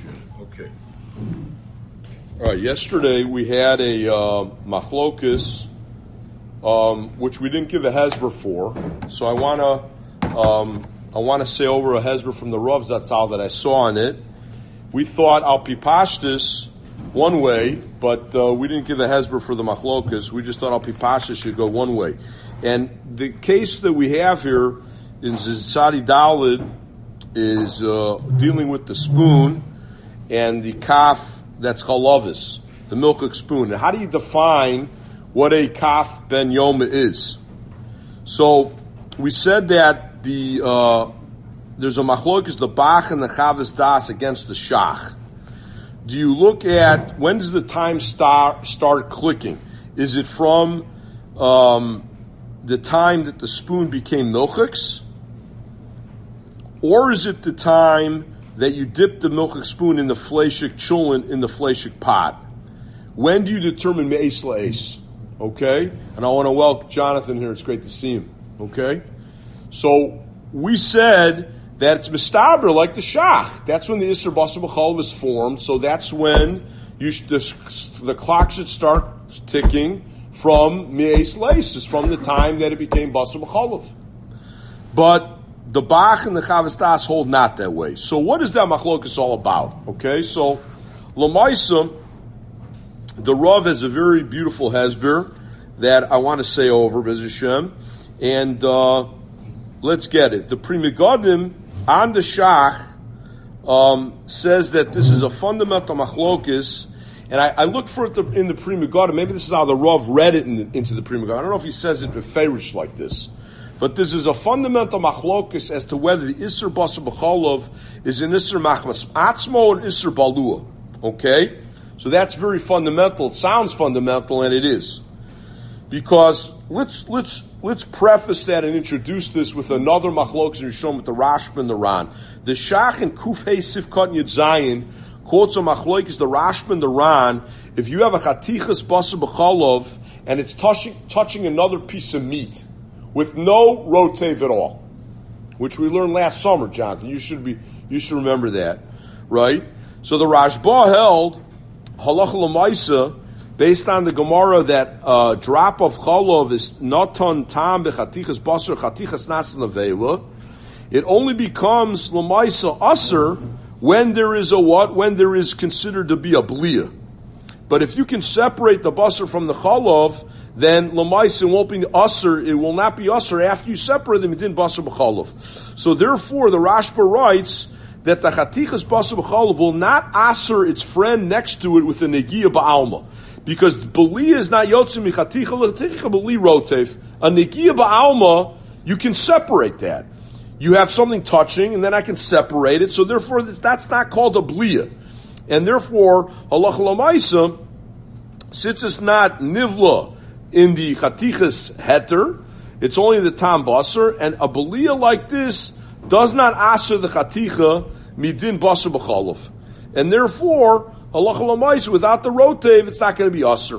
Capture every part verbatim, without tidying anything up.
Okay. All right. Yesterday we had a uh, machlokus, um, which we didn't give a hesber for. So I wanna, um, I wanna say over a hesber from the Rav Zatzal that I saw in it. We thought al pi pashtus one way, but uh, we didn't give a hesber for the machlokus. We just thought al pi pashtus should go one way. And the case that we have here in Tzadi Dalid is uh, dealing with the spoon and the kaf that's chalavis, the milchik spoon. And how do you define what a kaf ben yoma is? So we said that the uh, there's a machlokes, the bach and the chavis das against the shach. Do you look at when does the time start start clicking? Is it from um, the time that the spoon became milchiks? Or is it the time that you dip the milchik spoon in the fleshik chulin in the fleshik pot? When do you determine me'es la'es? Okay? And I want to welcome Jonathan here. It's great to see him. Okay? So we said that it's mistaber like the shach. That's when the Isser Basar B'chalav is formed. So that's when you sh- the, the clock should start ticking from me'es la'es. It's from the time that it became Basar B'chalav. But the Bach and the Chavis Das hold not that way. So what is that machlokus all about? Okay, so Lamaisa, the Rav has a very beautiful hesber that I want to say over Bez Hashem, and uh, let's get it. The Pri Megadim on the Shach um, says that this is a fundamental machlokus, and I, I look for it in the Pri Megadim. Maybe this is how the Rav read it in the, into the Pri Megadim. I don't know if he says it beferish like this. But this is a fundamental machlokus as to whether the Isser Basar B'chalav is an Isser Machmas Atzmo or an Isser Balua. Okay? So that's very fundamental. It sounds fundamental, and it is. Because let's let's let's preface that and introduce this with another machlokus and show with the Rashba and the Ran. The Shach and Kuf Hey Sifkat Yud Zayin quotes a machlokus, the Rashba and the Ran. If you have a Chatichas Basar B'chalav and it's touching touching another piece of meat, with no rotev at all, which we learned last summer, Jonathan. You should be, you should remember that, right? So the Rashba held halacha l'maisa based on the Gemara that uh, drop of chalav is natan tam bechatichas basar chatichas nas nevela. It only becomes l'maisa aser when there is a what? When there is considered to be a bliya. But if you can separate the basar from the chalav, then l'maisa won't be usher. It will not be usher after you separate them. It didn't basar b'chalav. So therefore, the Rashba writes that the chatichas basar b'chalav will not usher its friend next to it with a negiya ba'alma, because b'li is not yotzim michaticha l'chaticha b'li rotev. A negiya ba'alma, you can separate that. You have something touching, and then I can separate it. So therefore, that's not called a bliya, and therefore halacha l'maisa, since it's not nivla in the chatichas heter, it's only the tam basar, and a belia like this does not aser the chaticha midin basar b'chalav, and therefore halacha l'maisa without the rotev, it's not going to be aser,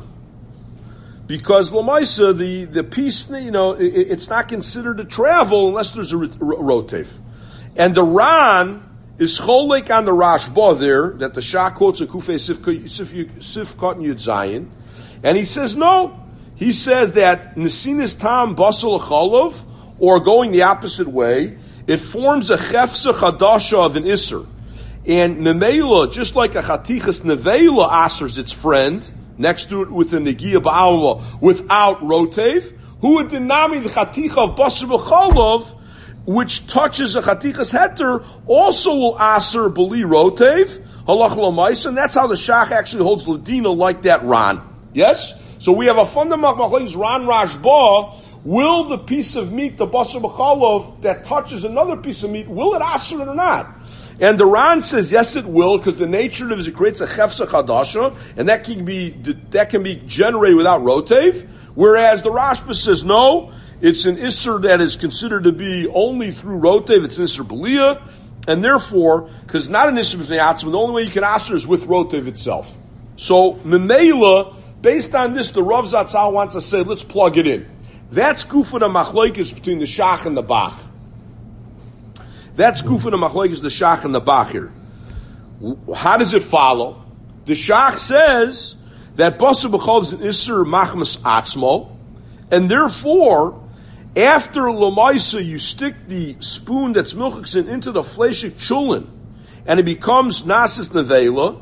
because l'maisa the the piece, you know, it, it's not considered a travel unless there's a rotev, and the Ran is cholek on the Rashba there that the Shah quotes a Kufei Sifkat and Yud Zayin, and he says no. He says that Nesinis Tam Basal Chalav, or going the opposite way, it forms a Chefsa Chadasha of an Isser. And Memela, just like a Chatichas Nevela asers its friend, next to it with a Negiya Ba'alma, without Rotev, who would denami the Chaticha of Basar B'chalav, which touches a Chatichas Heter, also will aser B'li Rotev, Halach L'maisa, and that's how the Shach actually holds Ladina like that Ran. Yes? So we have a fundamental machlokes Ran Rashba. Will the piece of meat, the basar b'chalav, that touches another piece of meat, will it aser it or not? And the Ran says yes, it will, because the nature of it is it creates a chefsa chadasha, and that can be that can be generated without rotev. Whereas the Rashba says no, it's an isser that is considered to be only through rotev. It's an isser belia, and therefore, because not an isser b'nei atzma, the only way you can aser is with rotev itself. So memela. Based on this, the Rav Zatzal wants to say, let's plug it in. That's Gufa the Machlekes between the Shach and the Bach. That's Gufa the Machlekes, the Shach and the Bach here. How does it follow? The Shach says that Basar B'chalav is an Isser Machmas Atzmo, and therefore, after Lamaisa, you stick the spoon that's milchiksin into the fleshik chulin, and it becomes Nasis Nevela.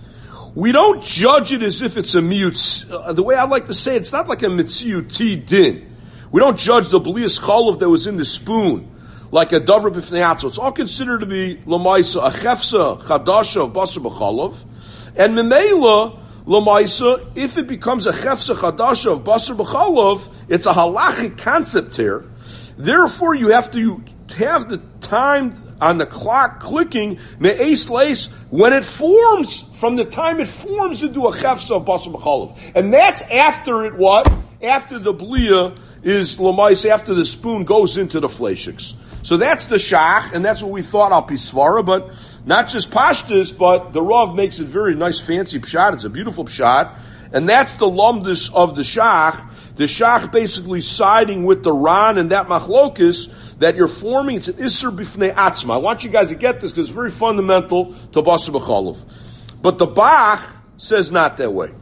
We don't judge it as if it's a miut. Uh, the way I like to say it, it's not like a mitziuti din. We don't judge the blias chalav that was in the spoon like a davar b'fnei atzmo. It's all considered to be lamaisa, a chefsa chadasha of basar b'chalav, and memela lamaisa. If it becomes a chefsa chadasha of basar b'chalav, it's a halachic concept here. Therefore, you have to have the time on the clock clicking me'es leis when it forms, from the time it forms into a chefsa of basar b'chalav, and that's after it what? After the blia is lamais, after the spoon goes into the fleshiks. So that's the shach, and that's what we thought al pisvara, but not just pashtas, but the Rav makes it very nice, fancy pshat. It's a beautiful pshat, and that's the lumdus of the shach. The shach basically siding with the Ran and that machlokis that you're forming. It's an isser b'fnei atzma. I want you guys to get this because it's very fundamental to basar b'chalav. But the Bach says not that way.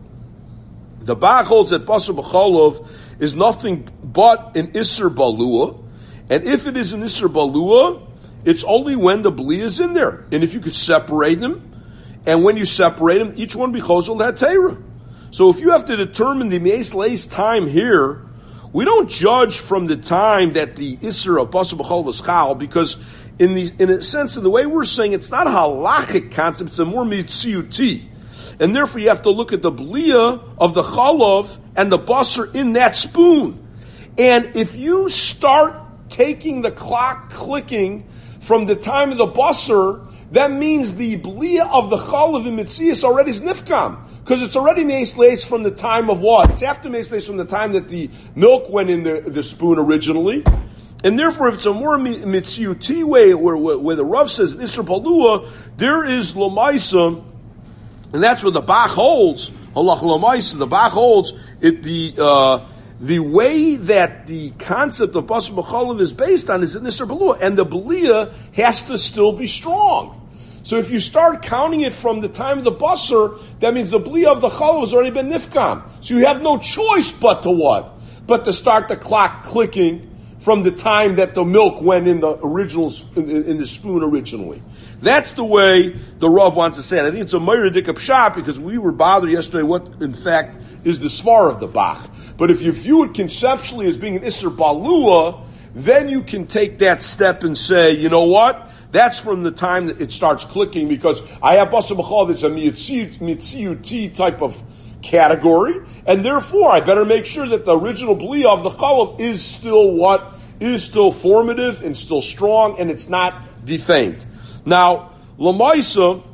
The Bach holds that basar b'chalav is nothing but an isser balua, and if it is an isser balua, it's only when the bli is in there. And if you could separate them, and when you separate them, each one b'chozol hatera. So if you have to determine the me'es leis time here, we don't judge from the time that the isser of basar b'chalav is chal, because in the in a sense, in the way we're saying, it's not a halachic concept; it's a more mitziuti. And therefore you have to look at the blia of the chalav and the basar in that spoon. And if you start taking the clock clicking from the time of the basar, that means the blia of the chalav in mitzias already is nifkam. Because it's already me'es leis from the time of what? It's after me'es leis from the time that the milk went in the, the spoon originally. And therefore, if it's a more mitziuti way, where, where, where the Rav says, Isser Palua, there is Lamaisa, and that's what the Bach holds. Allah Lamaisa, the Bach holds it. The uh, the way that the concept of basar b'chalav is based on is in Isser Palua, and the belia has to still be strong. So if you start counting it from the time of the basar, that means the belia of the chalav has already been nifkam. So you have no choice but to what? But to start the clock clicking from the time that the milk went in the original in, in the spoon originally. That's the way the Rav wants to say it. I think it's a Meiridik Pshat because we were bothered yesterday what, in fact, is the svar of the Bach. But if you view it conceptually as being an Isser Balua, then you can take that step and say, you know what? That's from the time that it starts clicking, because I have basar b'chalav, it's a mitziuti type of category, and therefore I better make sure that the original blia of the chalav is still what? Is still formative and still strong, and it's not defamed. Now, Lamaisa,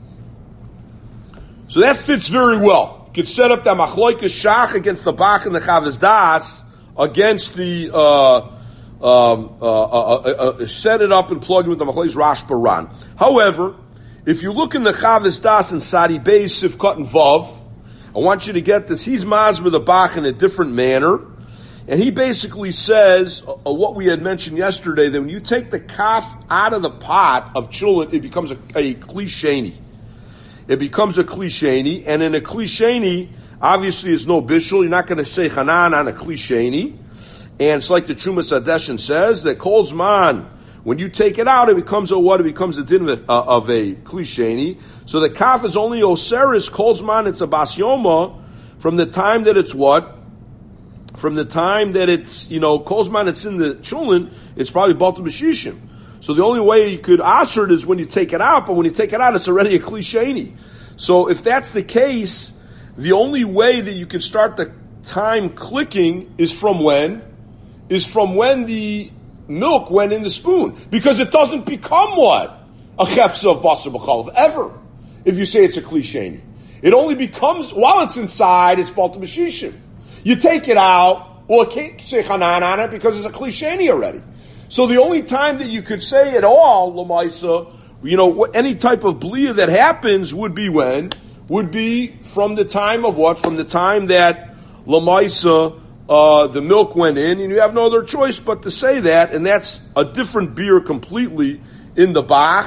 so that fits very well. You could set up that machloikas shach against the Bach and the Chavez Das, against the, uh, um, uh, uh, uh, uh, set it up and plug it with the machloikas Rash Baran. However, if you look in the Chavez Das and Sadi Beis, Sivkot and Vav, I want you to get this. He's masber the Bach in a different manner. And he basically says uh, what we had mentioned yesterday, that when you take the kaf out of the pot of chulent, it becomes a, a klisheni. It becomes a klisheni, and in a klisheni, obviously it's no bishul. You're not going to say chanan on a klisheni. And it's like the Trumas Adeshin says, that kol zman, when you take it out, it becomes a what? It becomes a din of, uh, of a klisheni. So the kaf is only oseris, kol zman, it's a basyoma, from the time that it's what? From the time that it's, you know, kolzman, it's in the chulin, it's probably balta b'shishim. So the only way you could answer it is when you take it out, but when you take it out, it's already a klisheni. So if that's the case, the only way that you can start the time clicking is from when? Is from when the milk went in the spoon. Because it doesn't become what? A chefsa of basar b'chalav, ever. If you say it's a klisheni. It only becomes, while it's inside, it's balta b'shishim. You take it out, well, it can't say chanan on it because it's a klisheni already. So the only time that you could say at all, Lamaisa, you know, any type of blia that happens would be when? Would be from the time of what? From the time that Lamaisa, uh, the milk went in, and you have no other choice but to say that, and that's a different beer completely in the Bach.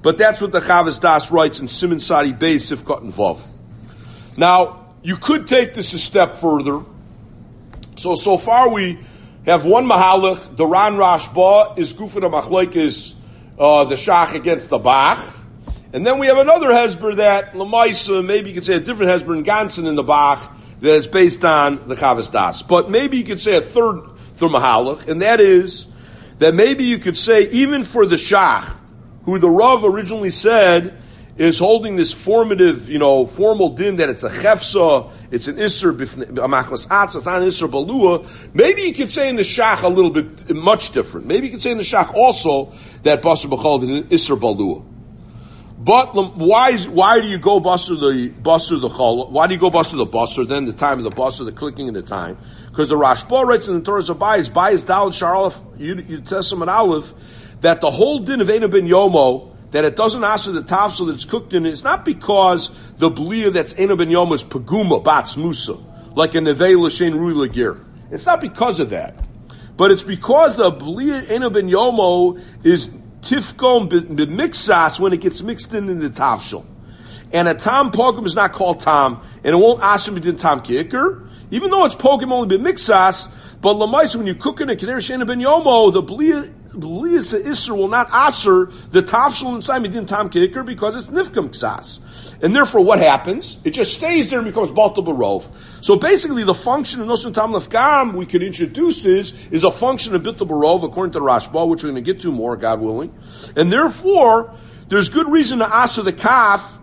But that's what the Chavas Das writes in Siman Sadi Beis Sifkat and Vav. Now, you could take this a step further. So, so far we have one Mahalach, the Ran Rashba is Gufin HaMachloikis, uh, the Shach against the Bach. And then we have another Hezber that, Lamaisa, maybe you could say a different Hezber in Gansen in the Bach, that is based on the Chavas Das. But maybe you could say a third, third Mahalach, and that is that maybe you could say, even for the Shach, who the Rav originally said is holding this formative, you know, formal din that it's a chefsa, it's an isser, a machmas atz, it's not an isser balua. Maybe you could say in the shach a little bit, much different. Maybe you could say in the shach also that basar b'chol is an isser balua. But why is, why do you go basar the basar the chol? Why do you go basar the basar? Then the time of the basar, the clicking in the time, because the Rashba writes in the Torah of Bayis, Bayis Daled Shar Aleph, you Testament Aleph, that the whole din of Eina ben Yomo, that it doesn't answer the tafsel that it's cooked in, it's not because the blia that's Eina ben Yomo is paguma, bats musa, like a nevei l'shein rui l'gir. It's not because of that. But it's because the blia Eina ben Yomo is tifkom b'mixas when it gets mixed in in the tafsel. And a tam pogum is not called tam, and it won't ask him to do tam kicker, even though it's pogum only b'mixas, but lamais, when you cook in a Keder Sheina ben Yomo, the blia B'lias Isser will not aser the tafshel inside midin tam kicker because it's nifkam ksas, and therefore what happens? It just stays there and becomes balta barov. So basically, the function of nosun tam lefkam we could introduce is is a function of bittul barov according to the Rashba, which we're going to get to more, God willing, and therefore there's good reason to aser the kaf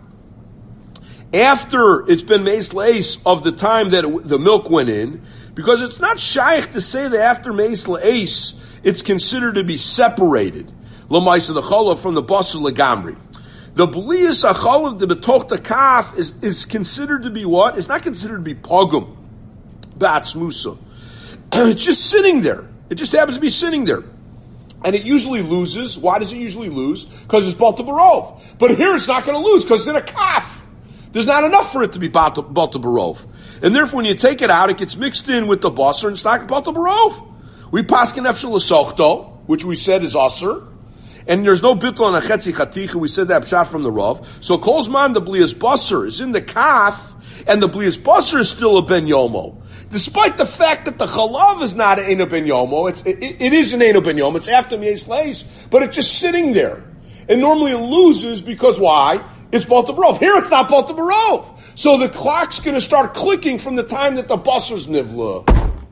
after it's been meis leis of the time that it, the milk went in, because it's not shaykh to say that after meis leis it's considered to be separated, l'maisa the cholav from the basar legamri. The b'lias acholav the betoch the kaf is is considered to be what? It's not considered to be pogum, bats musa. It's just sitting there. It just happens to be sitting there, and it usually loses. Why does it usually lose? Because it's balta barov. But here it's not going to lose because it's in a kaf. There's not enough for it to be balta barov, and therefore when you take it out, it gets mixed in with the basar and it's not balta barov. We paskin efshel l'sochto, which we said is aser, and there's no bittul on a chetzi chaticha. We said that shot from the Rav. So kolzman the blias basar is in the kaf, and the blias basar is still a ben yomo, despite the fact that the chalav is not an eina ben yomo. It's it, it is an eina ben yomo. It's after meis leis, but it's just sitting there, and normally it loses because why? It's balta barov. Here it's not balta barov. So the clock's going to start clicking from the time that the basar's nivla.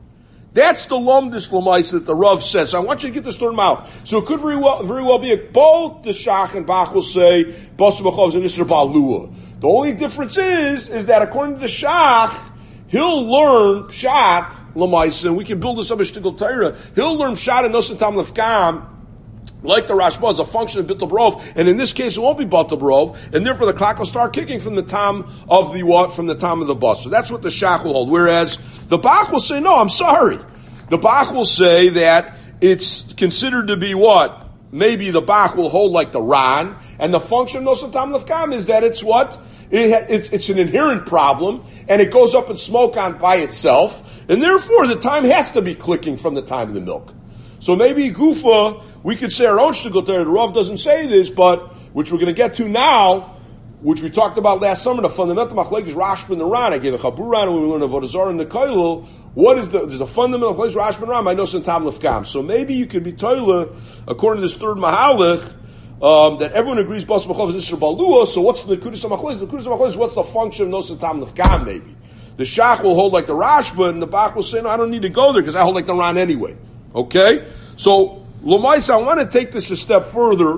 That's the lomdus l'maisa that the Rav says. So I want you to get this third mouth. So it could very well, very well be a, both the Shach and Bach will say basar b'chol is an isser balua. The only difference is is that according to the Shach, he'll learn pshat l'maisa, and we can build this up as shtickle Torah. He'll learn pshat and nosan tam lefkam, like the Rashba, as a function of bittul barov, and in this case it won't be bittul barov, and therefore the clock will start kicking from the time of the what? From the time of the basar. That's what the Shach will hold. Whereas the Bach will say, no, I'm sorry. The Bach will say that it's considered to be what? Maybe the Bach will hold like the Ran, and the function of nosan tam lefkam is that it's what? It, it, it's an inherent problem, and it goes up in smoke on by itself, and therefore the time has to be clicking from the time of the milk. So maybe Gufa, we could say our own shtickle Torah. The Rav doesn't say this, but which we're going to get to now, which we talked about last summer. The fundamental machlekes is Rashba and the Ran. I gave a Chaburan, and we learned Avodah Zarah and the Kailul. What is the? There's a fundamental machlekes Rashba and Ran. I know some tam lefkam. So maybe you could be toila according to this third mahalach um, that everyone agrees basar b'chol is isser balua. So what's the nekudas machlekes? The nekudas machlekes is what's the function of nosan tam lefkam? Maybe the Shach will hold like the Rashba, and the Bach will say, no, I don't need to go there because I hold like the Ran anyway. Okay, so Lomais, I want to take this a step further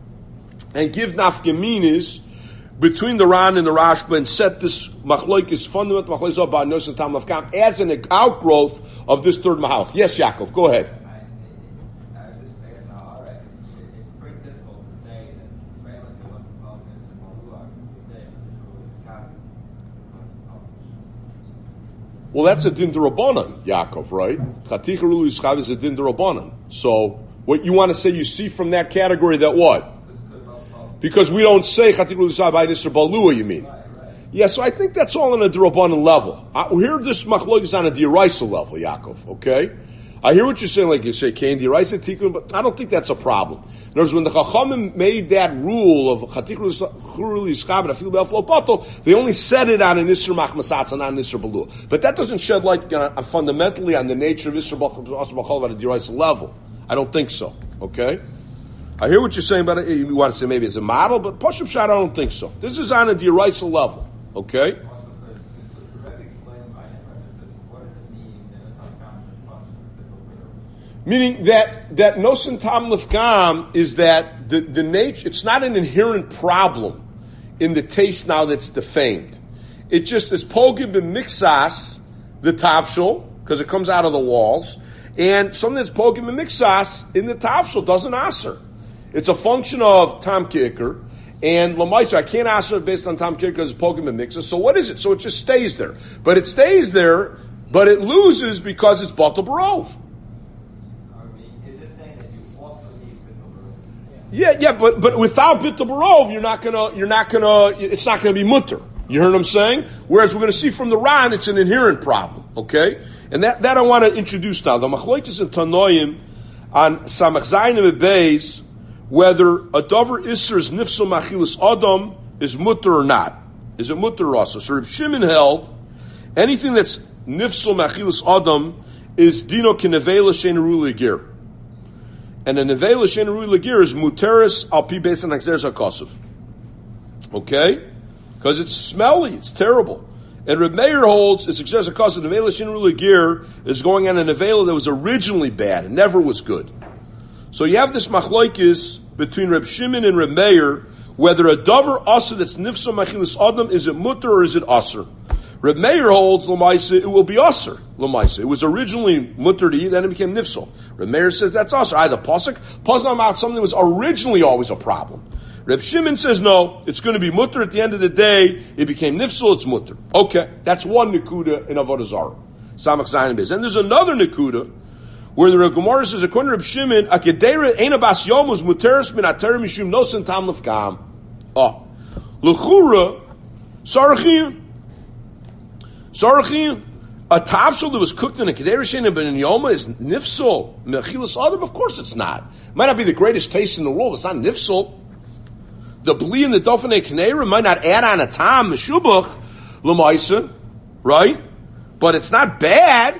and give nafkaminis between the Ran and the Rashba and set this machlokes, fundamental machlokes about nos and tam lefkam as an outgrowth of this third mahalach. Yes, Yaakov, go ahead. I, I just I guess all right. It's, it's pretty difficult to say that right like it wasn't called Mister Malua to say it's happened. Well, that's a din d'Rabbanan, Yaakov, right? Chaticha Rulu Yischav is a din d'Rabbanan. So, what you want to say, you see from that category that what? Because we don't say Chaticha Rulu Yischav by Nisr Balua, you mean? Right, right. Yeah, so I think that's all on a d'Rabbanan level. I, here, this machlok is on a d'Oraisa level, Yaakov, okay? I hear what you're saying, like you say, Kain D'Oraisa Tikkun, but I don't think that's a problem. In other words, when the Chachamim made that rule of Chatikru L'Yischab and Afilu Be'al Flo Patel, they only said it on an Isser Machmasatz and not an Isser Balua. But that doesn't shed light uh, fundamentally on the nature of Isser B'chol at a D'Oraisa level. I don't think so. Okay? I hear what you're saying, but you want to say maybe it's a model, but Pashup Shad, I don't think so. This is on a D'Oraisa level. Okay? Meaning that that nosen tam lefgam is that the, the nature, it's not an inherent problem in the taste now that's defamed. It just is pogib b'mixas, the tavshel, because it comes out of the walls, and something that's pogib b'mixas in the tavshel doesn't aser. It's a function of tam kicker, and lamaisa, I can't aser based on tam kicker because it's pogib b'mixas, so what is it? So it just stays there. But it stays there, but it loses because it's batal barov. Yeah, yeah, but but without bittul barov, you're not gonna, you're not gonna, it's not gonna be mutter. You heard what I'm saying? Whereas we're gonna see from the Ran, it's an inherent problem. Okay, and that, that I want to introduce now. The machlokes in Tanoim on Samach Zayin and Beis, whether a davar iser is nifsal machilas adam is mutter or not. Is it mutter or also? So Reb Shimon held anything that's nifsal machilas adam is dino kinevela shein ruli gir. And the nevela shein rui lagir is muteris al pi beis and akzeres hakosov. Okay? Because it's smelly, it's terrible. And Reb Meir holds it's akzeres hakosov. Nevela shein rui lagir is going on a nevela that was originally bad and never was good. So you have this machlokes between Reb Shimon and Reb Meir whether a davar aser that's nifsa machilas adam is it mutter or is it aser. Reb Meir holds l'maisa it will be aser l'maisa. It was originally mutter to eat, then it became nifsal. Reb Meir says that's aser. Either pasuk, pasuk about something that was originally always a problem. Reb Shimon says no, it's going to be mutter at the end of the day. It became nifsal, it's mutter. Okay, that's one nekuda in Avodah Zarah. Samach Zayin Beis. And there's another nekuda where the Gemara says according to Reb Shimon, a kedera eina bas yomus muteris min ater mishum nosen tam lefgam. Oh, l'chura sarachim. Sarachim, a tavshel that was cooked in a kedera shein ben yoma is nifsal mechilas adam. Of course, it's not. Might not be the greatest taste in the world. It's not nifsal. The bli and the dofane knera might not add on a tam meshubach lemaisa, right? But it's not bad.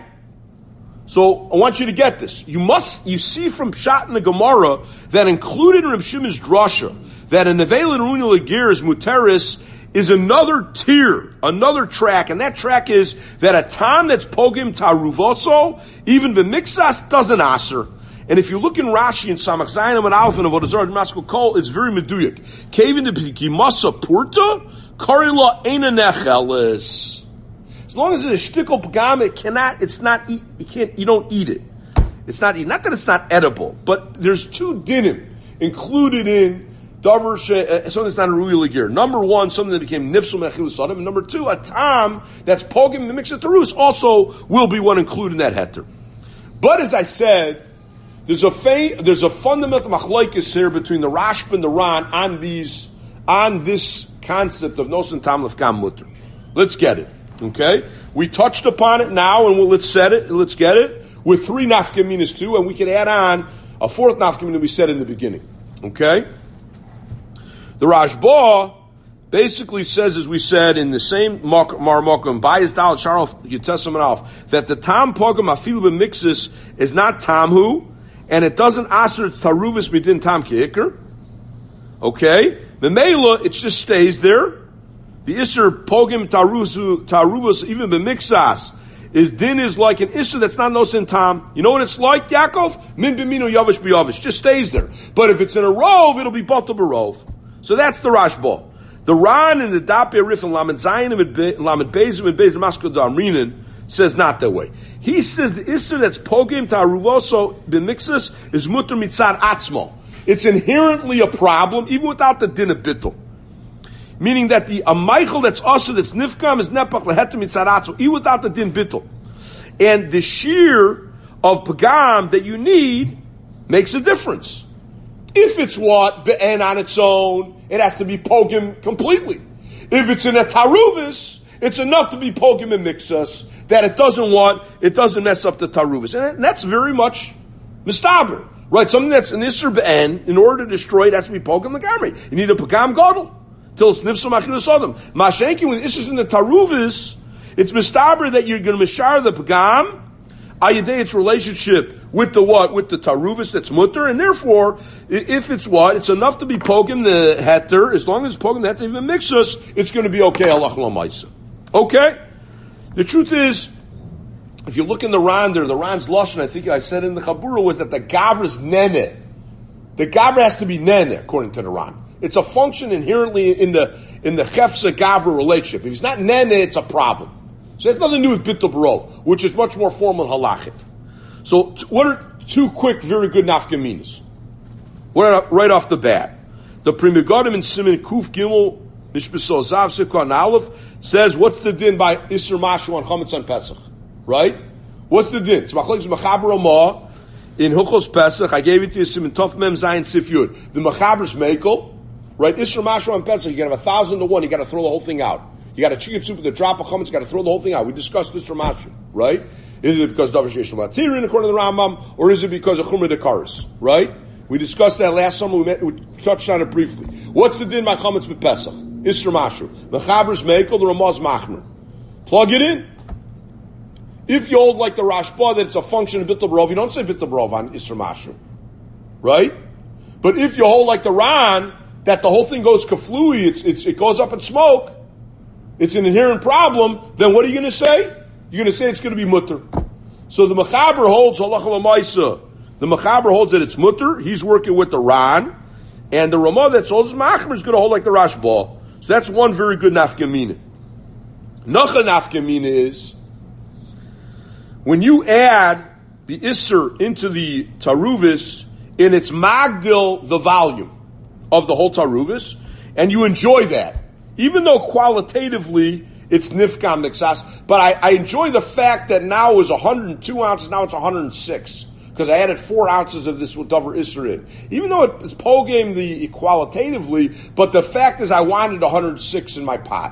So I want you to get this. You must, you see from Pshat in the Gemara that included in Reb Shimon's drasha that a nevela runya legir is muteris is another tier, another track, and that track is that a tam that's pogim taruvoso, even b'mixas, doesn't aser. And if you look in Rashi and Samach Zayin and Alf and Avodah Zarah Damascus Kol, it's very meduyik. Kevin de Pigimasa Purta, Karila Eina Nechelis. As long as it's a shtickle pagam, it cannot, it's not, eat, you can't, you don't eat it. It's not eat. Not that it's not edible, but there's two dinim included in davar she, uh, something that's not a rui legir. Number one, something that became nifsal mechilus adam, and number two, a tam that's pogim the mix of terus also will be one included in that heter. But as I said, there's a fa- there's a fundamental machlokes here between the Rashba and the Ran on these on this concept of nosen tam lefgam mutter. Let's get it. Okay, we touched upon it now, and we'll, let's set it. Let's get it with three nafkaminas too, and we can add on a fourth nafkamina we said in the beginning. Okay, the Rashba basically says, as we said in the same Marmokum, Bayis Dal Sharof Yutesam that the tam pogam afilu b'mixis is not tamhu, and it doesn't aser taruvis midin tam ki'ikr. Okay, the meila it just stays there. The Isser Pogim Taruvus, even B'mixas, is din is like an Isser that's not nosin tam. You know what it's like, Yaakov? Min b'minu yavish b'yavish. Just stays there. But if it's in a rov, it'll be batal b'rov. So that's the Rashba. The Ran in the Dapeh Rif and Lamed Zayin and Lamed Bezim and Bezim Maskal Damrinin says not that way. He says the Isser that's Pogim Taruvoso B'mixas is mutter mitzad atzmo. It's inherently a problem, even without the din of bittul. Meaning that the ameichel that's also that's nifkam is nepach leheter mitzaratzu, even without the din bittul. And the shear of pagam that you need makes a difference. If it's what be'en on its own, it has to be pogim completely. If it's in a taruvis It's enough to be pogim and mixus that it doesn't what? It doesn't mess up the taruvas. And that's very much mistaber. Right? Something that's an isser be'en, in order to destroy it, has to be pogim legamri. You need a pagam gadol. Till it's nifsum achilas adam. Mashenki, when issues in the taruvas, it's mistaber that you're going to mishar the pagam, ayadei its relationship with the what? With the taruvas that's mutter, and therefore, if it's what? It's enough to be pogim the heter, as long as it's pogim the heter, even mixus, it's going to be okay, halach l'maisa. Okay? The truth is, if you look in the Ran there, the Ran's lashon, I think I said in the Chabura, was that the gavra's nene. The gavra has to be nene, according to the Ran. It's a function inherently in the in the chefsa gavra relationship. If he's not nene, it's a problem. So it has nothing to do with bittul barov, which is much more formal and halachic. So t- what are two quick, very good nafkaminas? Right off the bat, the Primigodim in Siman Kuf Gimel Mishbeso Zav Sikon Aleph says, what's the din by Isser Mashu on Chametz on Pesach? Right? What's the din? It's Machlekes Mechaber Omah in Hilchos Pesach. I gave it to you, Siman Tov Mem Zayin Sif Yud. The Mechaber's Mekel. Right, Isra Mashu on Pesach, you got to have a thousand to one, you got to throw the whole thing out. You got a chicken soup with a drop of chametz, you got to throw the whole thing out. We discussed Isra Mashu, right? Is it because Davar Sheish L'Matzirin according to the Rambam, or is it because of Chumra Dekaris, right? We discussed that last summer, we, met, we touched on it briefly. What's the din by chametz with Pesach? Isra Mashu. Mechaber's Mekel, the Ramaz Machmer. Plug it in. If you hold like the Rashba that it's a function of Bittul Barov, you don't say Bittul Barov on Isra Mashu, right? But if you hold like the Ran, that the whole thing goes kaflui, it's, it's, it goes up in smoke, it's an inherent problem, then what are you going to say? You're going to say it's going to be mutter. So the Mechaber holds, halacha l'maisa, the Mechaber holds that it's mutter, he's working with the Ran, and the Ramah that holds Machmer is going to hold like the Rashba. So that's one very good nafkamina. Nacha nafkamina is, when you add the Isser into the Taruvis, in its Magdil, the volume of the whole Taruvis, and you enjoy that. Even though qualitatively it's Nifkam Nixas, but I, I enjoy the fact that now it was one hundred two ounces, now it's one hundred six, because I added four ounces of this Davar Isser in. Even though it's po-game the qualitatively, but the fact is I wanted one hundred six in my pot.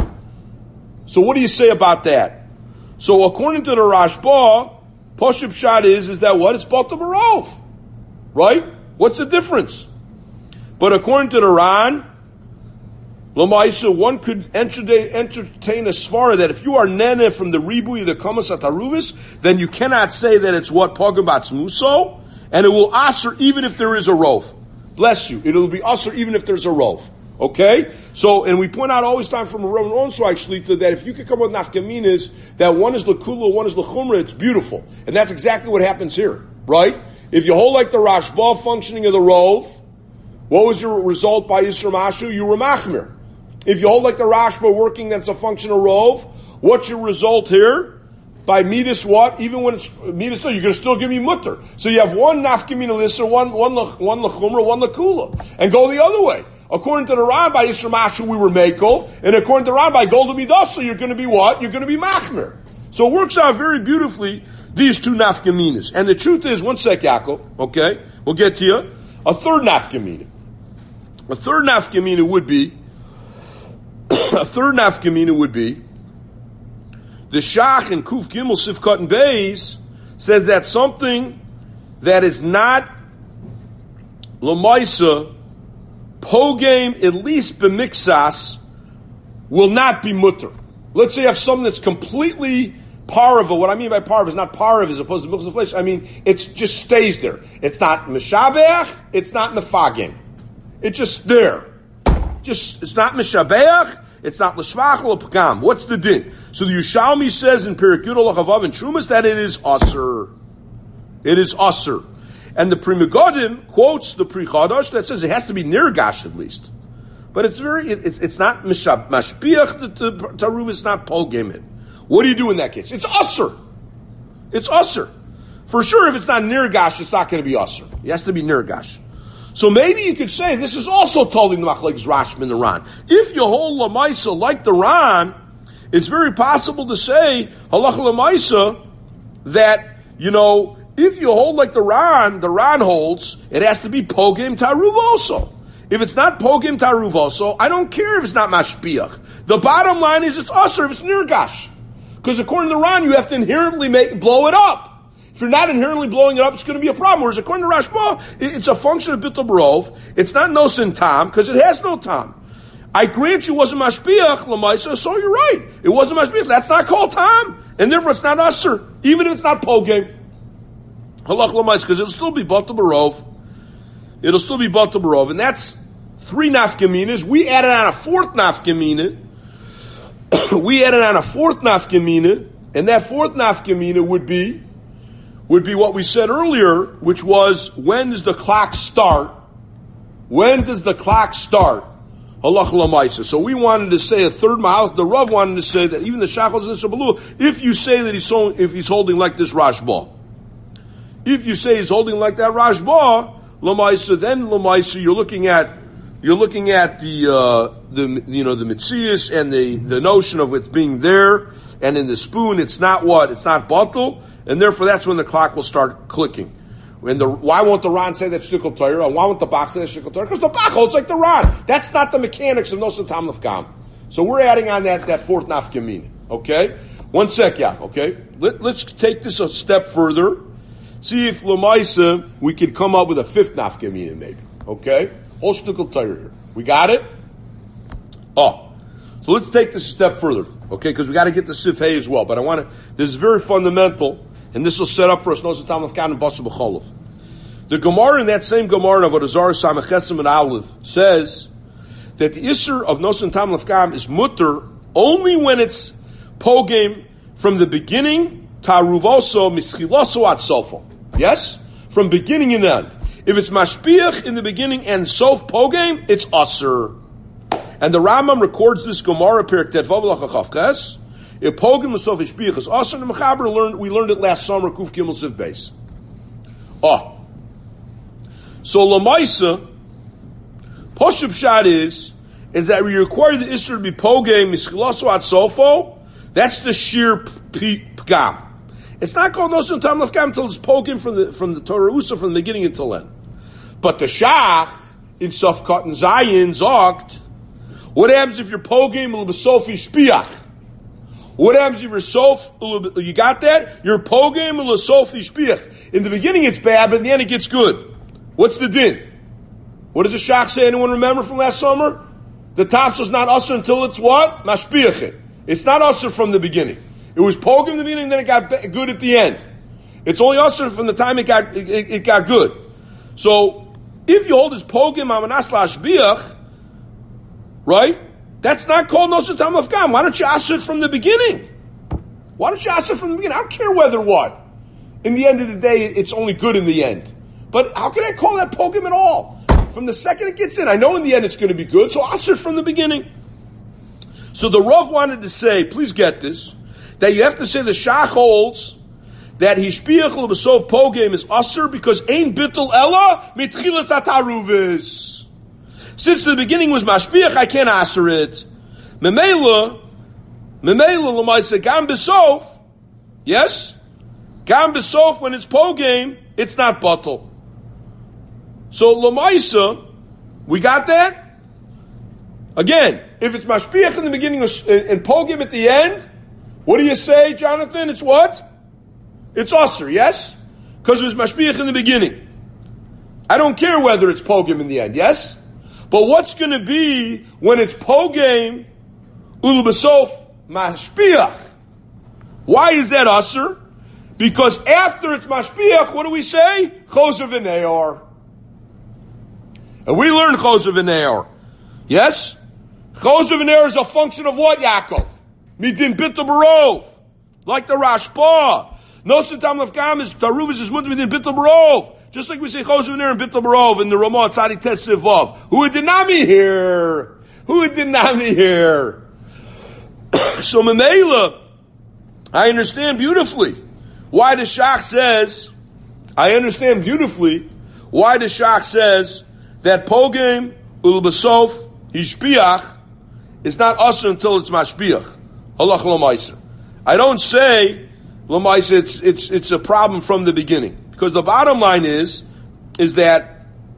So what do you say about that? So according to the Rashba, Poshib Shad is, is that what? It's Batal Barov. Right? What's the difference? But according to the Ran, Lamaisa, one could entertain a svara that if you are nene from the ribui of the kamas ataruvis, then you cannot say that it's what pagabatz muso, and it will aser even if there is a rov. Bless you. It'll be aser even if there's a rov. Okay? So, and we point out always time from a Rav Onsreich Shlita that if you could come up with nafkaminas, that one is lakula, one is lachumra, it's beautiful. And that's exactly what happens here. Right? If you hold like the Rashba functioning of the rov, what was your result by Yisra Mashu? You were machmir. If you hold like the Rashba working, that's a function of rov. What's your result here? By midas what? Even when it's midas, you're going to still give me mutter. So you have one nafkamina lisser, one one one lachumra, one lakula, and go the other way. According to the Ran by Yisra Mashu, we were mekel, and according to the Ran by Golda Midasa, you're going to be what? You're going to be machmir. So it works out very beautifully. These two nafkaminas. And the truth is, one sec, Yaakov, okay? We'll get to you. A third nafkamina. A third nafkamina would be, a third nafkamina would be, the Shach and Kuf Gimel Sifkat and Beis says that something that is not Lamaisa, Pogame, at least B'mixas, will not be mutter. Let's say you have something that's completely Parva, what I mean by parva is not parva as opposed to milk of flesh. I mean, it just stays there. It's not mishabeach, it's not nefagim. It's just there. Just, it's not mishabeach, it's not l'shvach or l'pagam. What's the din? So the Yushalmi says in Perek Yud Havav and Trumas that it is aser. It is aser. And the Pri Megadim quotes the Pri Chadash that says it has to be nirgash at least. But it's very, it, it's, it's not mishab, mashbiach, the taruv is not pogem it. What do you do in that case? It's usser. It's usser. For sure, if it's not nirgash, it's not going to be usser. It has to be nirgash. So maybe you could say this is also told in the Machlekes Rashba and the Ran. If you hold Lamaisa like the Ran, it's very possible to say halacha Lamaisa that, you know, if you hold like the Ran, the Ran holds, it has to be pogem taruv also. If it's not pogim taruv also, I don't care if it's not mashpiach. The bottom line is it's usher if it's nirgash. Because according to Ran, you have to inherently make, blow it up. If you're not inherently blowing it up, it's going to be a problem. Whereas according to Rashba, it's a function of bittul barov. It's not nosin tam, because it has no tam. I grant you it wasn't mashpiach, lamaisa, so you're right. It wasn't mashpiach. That's not called tam. And therefore it's not usher. Even if it's not pogim. Halach lamaisa, because it'll still be bittul barov. It'll still be bittul barov. And that's three nafkaminas. We added on a fourth nafkamina. we added on a fourth nafkamina. And that fourth nafkamina would be would be what we said earlier, which was, when does the clock start? When does the clock start? Halach l'maisa. So we wanted to say a third mile. The Rav wanted to say that even the shachos and the shabalu, if you say that he's so, if he's holding like this Rashba, if you say he's holding like that Rashba, l'maisa, then l'maisa, you're looking at you're looking at the uh, the you know the mitzias and the the notion of it being there, and in the spoon, it's not what it's not batel. And therefore, that's when the clock will start clicking. When the why won't the Ran say that shtickle Torah? And why won't the Bach say that shtickle Torah? Because the Bach holds like the Ran. That's not the mechanics of Nosan Tam Lefkam. So we're adding on that that fourth nafkamina. Okay, one sec, yeah. Okay, Let, let's take this a step further. See if Lamaisa we could come up with a fifth nafkamina, maybe. Okay, whole shtickle Torah here. We got it. Oh, so let's take this a step further. Okay, because we got to get the Sif Hay as well. But I want to. This is very fundamental. And this will set up for us Nosa Tam Lefkan and Basa B'Cholov. The Gemara in that same Gemara of Avodah Samachesim and Aleph says that the Isser of Nosa Tam Lefkan is mutter only when it's pogame from the beginning taruvoso mischiloso at sofo. Yes, from beginning and end. If it's mashpiach in the beginning and sof pogame, it's aser. And the Rambam records this Gemara Perek Tetvav Lachachavches. If pogim l'sof ishpiach is aser, the Mechaber learned, we learned it last summer, Kuf Gimel Siv Beis. Oh. So Lamaisa, Poshup Shad is, is that we require the Isser to be pogim, mischilaso at sofo, that's the sheer pgam. It's not called Nosan Tam Lefkam until it's pogim from the, from the Torah Usa from the beginning until end. But the Shach, in Sofkat and Zayin, Zogt, what happens if you're pogim l'besof ishpiach? What happens if you're sof? You got that? You're pogim l'sof ishpiach. In the beginning it's bad, but in the end it gets good. What's the din? What does the Shach say? Anyone remember from last summer? The tafsel is not usher until it's what? Mashpiach. It's not usher from the beginning. It was pogim in the beginning, then it got good at the end. It's only usher from the time it got it, it got good. So if you hold this pogim amanas lashbiach, right? That's not called Nosan Tam Lefkam. Why don't you ask it from the beginning? Why don't you ask it from the beginning? I don't care whether what. In the end of the day, it's only good in the end. But how can I call that pogim at all? From the second it gets in, I know in the end it's going to be good, so ask it from the beginning. So the Rav wanted to say, please get this, that you have to say the Shach holds that hishpiach l'besov pogim is aser because ein bittul ella mitchilas ataruvis. Since the beginning was mashpiach, I can't aser it. Memela, memela l'maisa gam besof. Yes, gam besof when it's pogim, it's not batal. So l'maisa, we got that. Again, if it's mashpiach in the beginning and pogim at the end, what do you say, Jonathan? It's what? It's aser. Yes, because it was mashpiach in the beginning. I don't care whether it's pogim in the end. Yes. But what's going to be when it's pogame ulubasof mashpiach? Why is that usher? Because after it's mashpiach, what do we say? Choser v'neor. And we learn choser v'neor. Yes? Choser v'neor is a function of what, Yaakov? Midin bittul barov. Like the Rashba. Nosan Tam Lefkam is Taruvis is mutter midin bittul barov. Just like we say Choser v'neor and bittul barov in the Ramah Tzadi Tes Sivav. Who did not me here? Who did not me here? So Memela, I understand beautifully why the Shach says, I understand beautifully why the Shach says that pogim ulbasof hishpiach is not usher until it's mashpiach. Halach l'maisa. I don't say l'maisa it's it's it's a problem from the beginning, because the bottom line is is that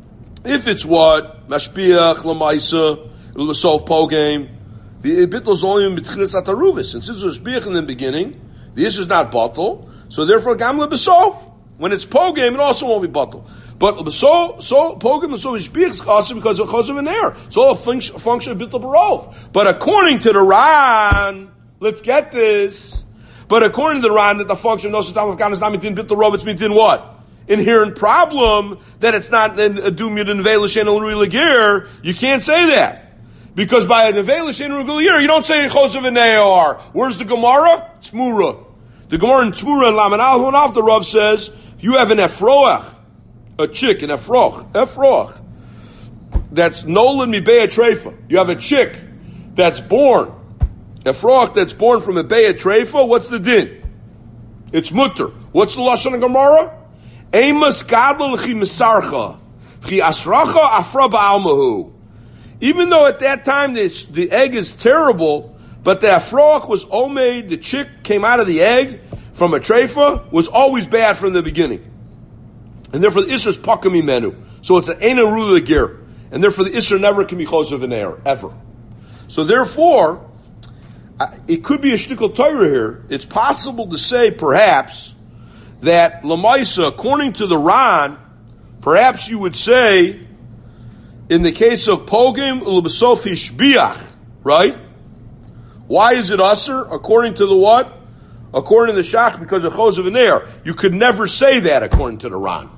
If it's what? Mashpiach, Lamaisa, L'sof Pogame, the Bittul is only in B'tchilas Ataruvis. And since it was Mashpiach in the beginning, the issue is not Batal, so therefore Gamla B'sof. When it's Pogame, it also won't be Batal. But so so Pogam and so Mashpiach is also because of Chosav in there. It's all a function, function of Bittul Barov. But according to the Ran, let's get this. But according to the Ran, that the function of Nosatam of Gan is not Mitin Bittul Barov, it's Mitin what? Inherent problem that it's not a Dumyud and Velish and Lagir. You can't say that. Because by a Velish and Lagir, you don't say Chosav in Neor. Where's the Gemara? Tzmura. The Gemara in Tzmura and Laman Al Hunav, the Rav says, if you have an Efroach, a chick, an Efroach, Efroach, that's Nolan Mibea Treifa. You have a chick that's born, Efroach that's born from a Bea Treifa, what's the din? It's mutter. What's the Lashon of Gemara? Eimas gadol chi misarcha, chi asracha afra ba'almahu. Even though at that time this, the egg is terrible, but the afroach was omeid, the chick came out of the egg from a treifa, was always bad from the beginning. And therefore the Isra is pakami menu. So it's an ena rula ger. And therefore the Isra never can be chosav in air, ever. So therefore, it could be a shtickle Torah here. It's possible to say, perhaps, that Lamaisa, according to the Ran, perhaps you would say, in the case of Pogim U'Lebesof Hishbiach, right? Why is it usher? According to the what? According to the Shach, because of Chosav in air. You could never say that according to the Ran.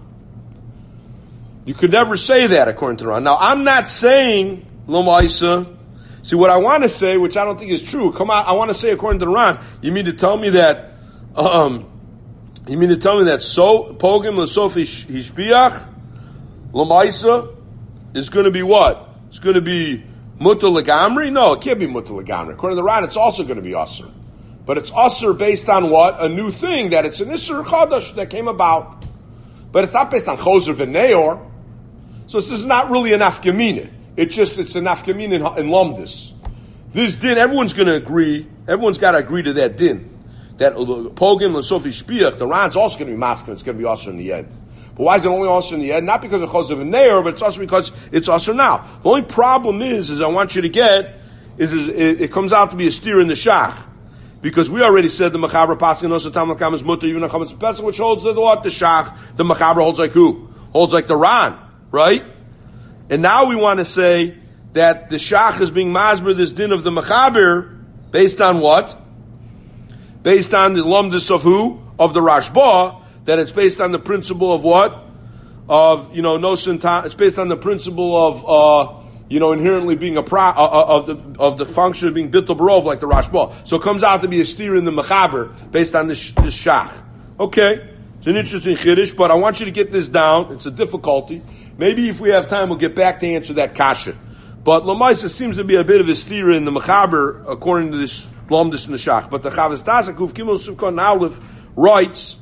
You could never say that according to the Ran. Now, I'm not saying, Lamaisa, see what I want to say, which I don't think is true. Come on, I want to say according to the Ran. You mean to tell me that, um, you mean to tell me that so Pogim L'sof Hishbiach Lamaisa is going to be what? It's going to be Mutter Legamri? No, it can't be Mutter Legamri. According to the Ran, it's also going to be Asr. But it's Asr based on what? A new thing, that it's an Isser Chadash that came about. But it's not based on Choser V'Neor. So this is not really an Afkamina. It's just, it's an Afkamina in, in Lumdis. This din, everyone's going to agree, everyone's got to agree to that din. That Pogim L'Sofi Shpiach, the Ran's also going to be masculine, it's going to be Asr in the end. But why is it only Asr in the end? Not because of Chosav and Neir, but it's also because it's Asr now. The only problem is, is I want you to get, is, is it, it comes out to be a steer in the Shach. Because we already said the Mechaber Paskin Osa Tam Lakam is Mutter, even Chametz Pesach, which holds the what? The Shach. The Mechaber holds like who? Holds like the Ran, right? And now we want to say that the Shach is being masber this din of the Mechaber based on what? Based on the lumdus of who? Of the Rashba, that it's based on the principle of what? Of, you know, no sinta, it's based on the principle of, uh, you know, inherently being a pro, uh, of the, of the function of being bittul barov, like the Rashba. So it comes out to be a steer in the Mechaber based on this, this Shach. Okay. It's an interesting chiddush, but I want you to get this down. It's a difficulty. Maybe if we have time, we'll get back to answer that kasha. But Lamaisa seems to be a bit of a steer in the Mechaber, according to this Lomdus in the Shach. But the Chavas Dasa Kuf Gimel Sivkon Aleph writes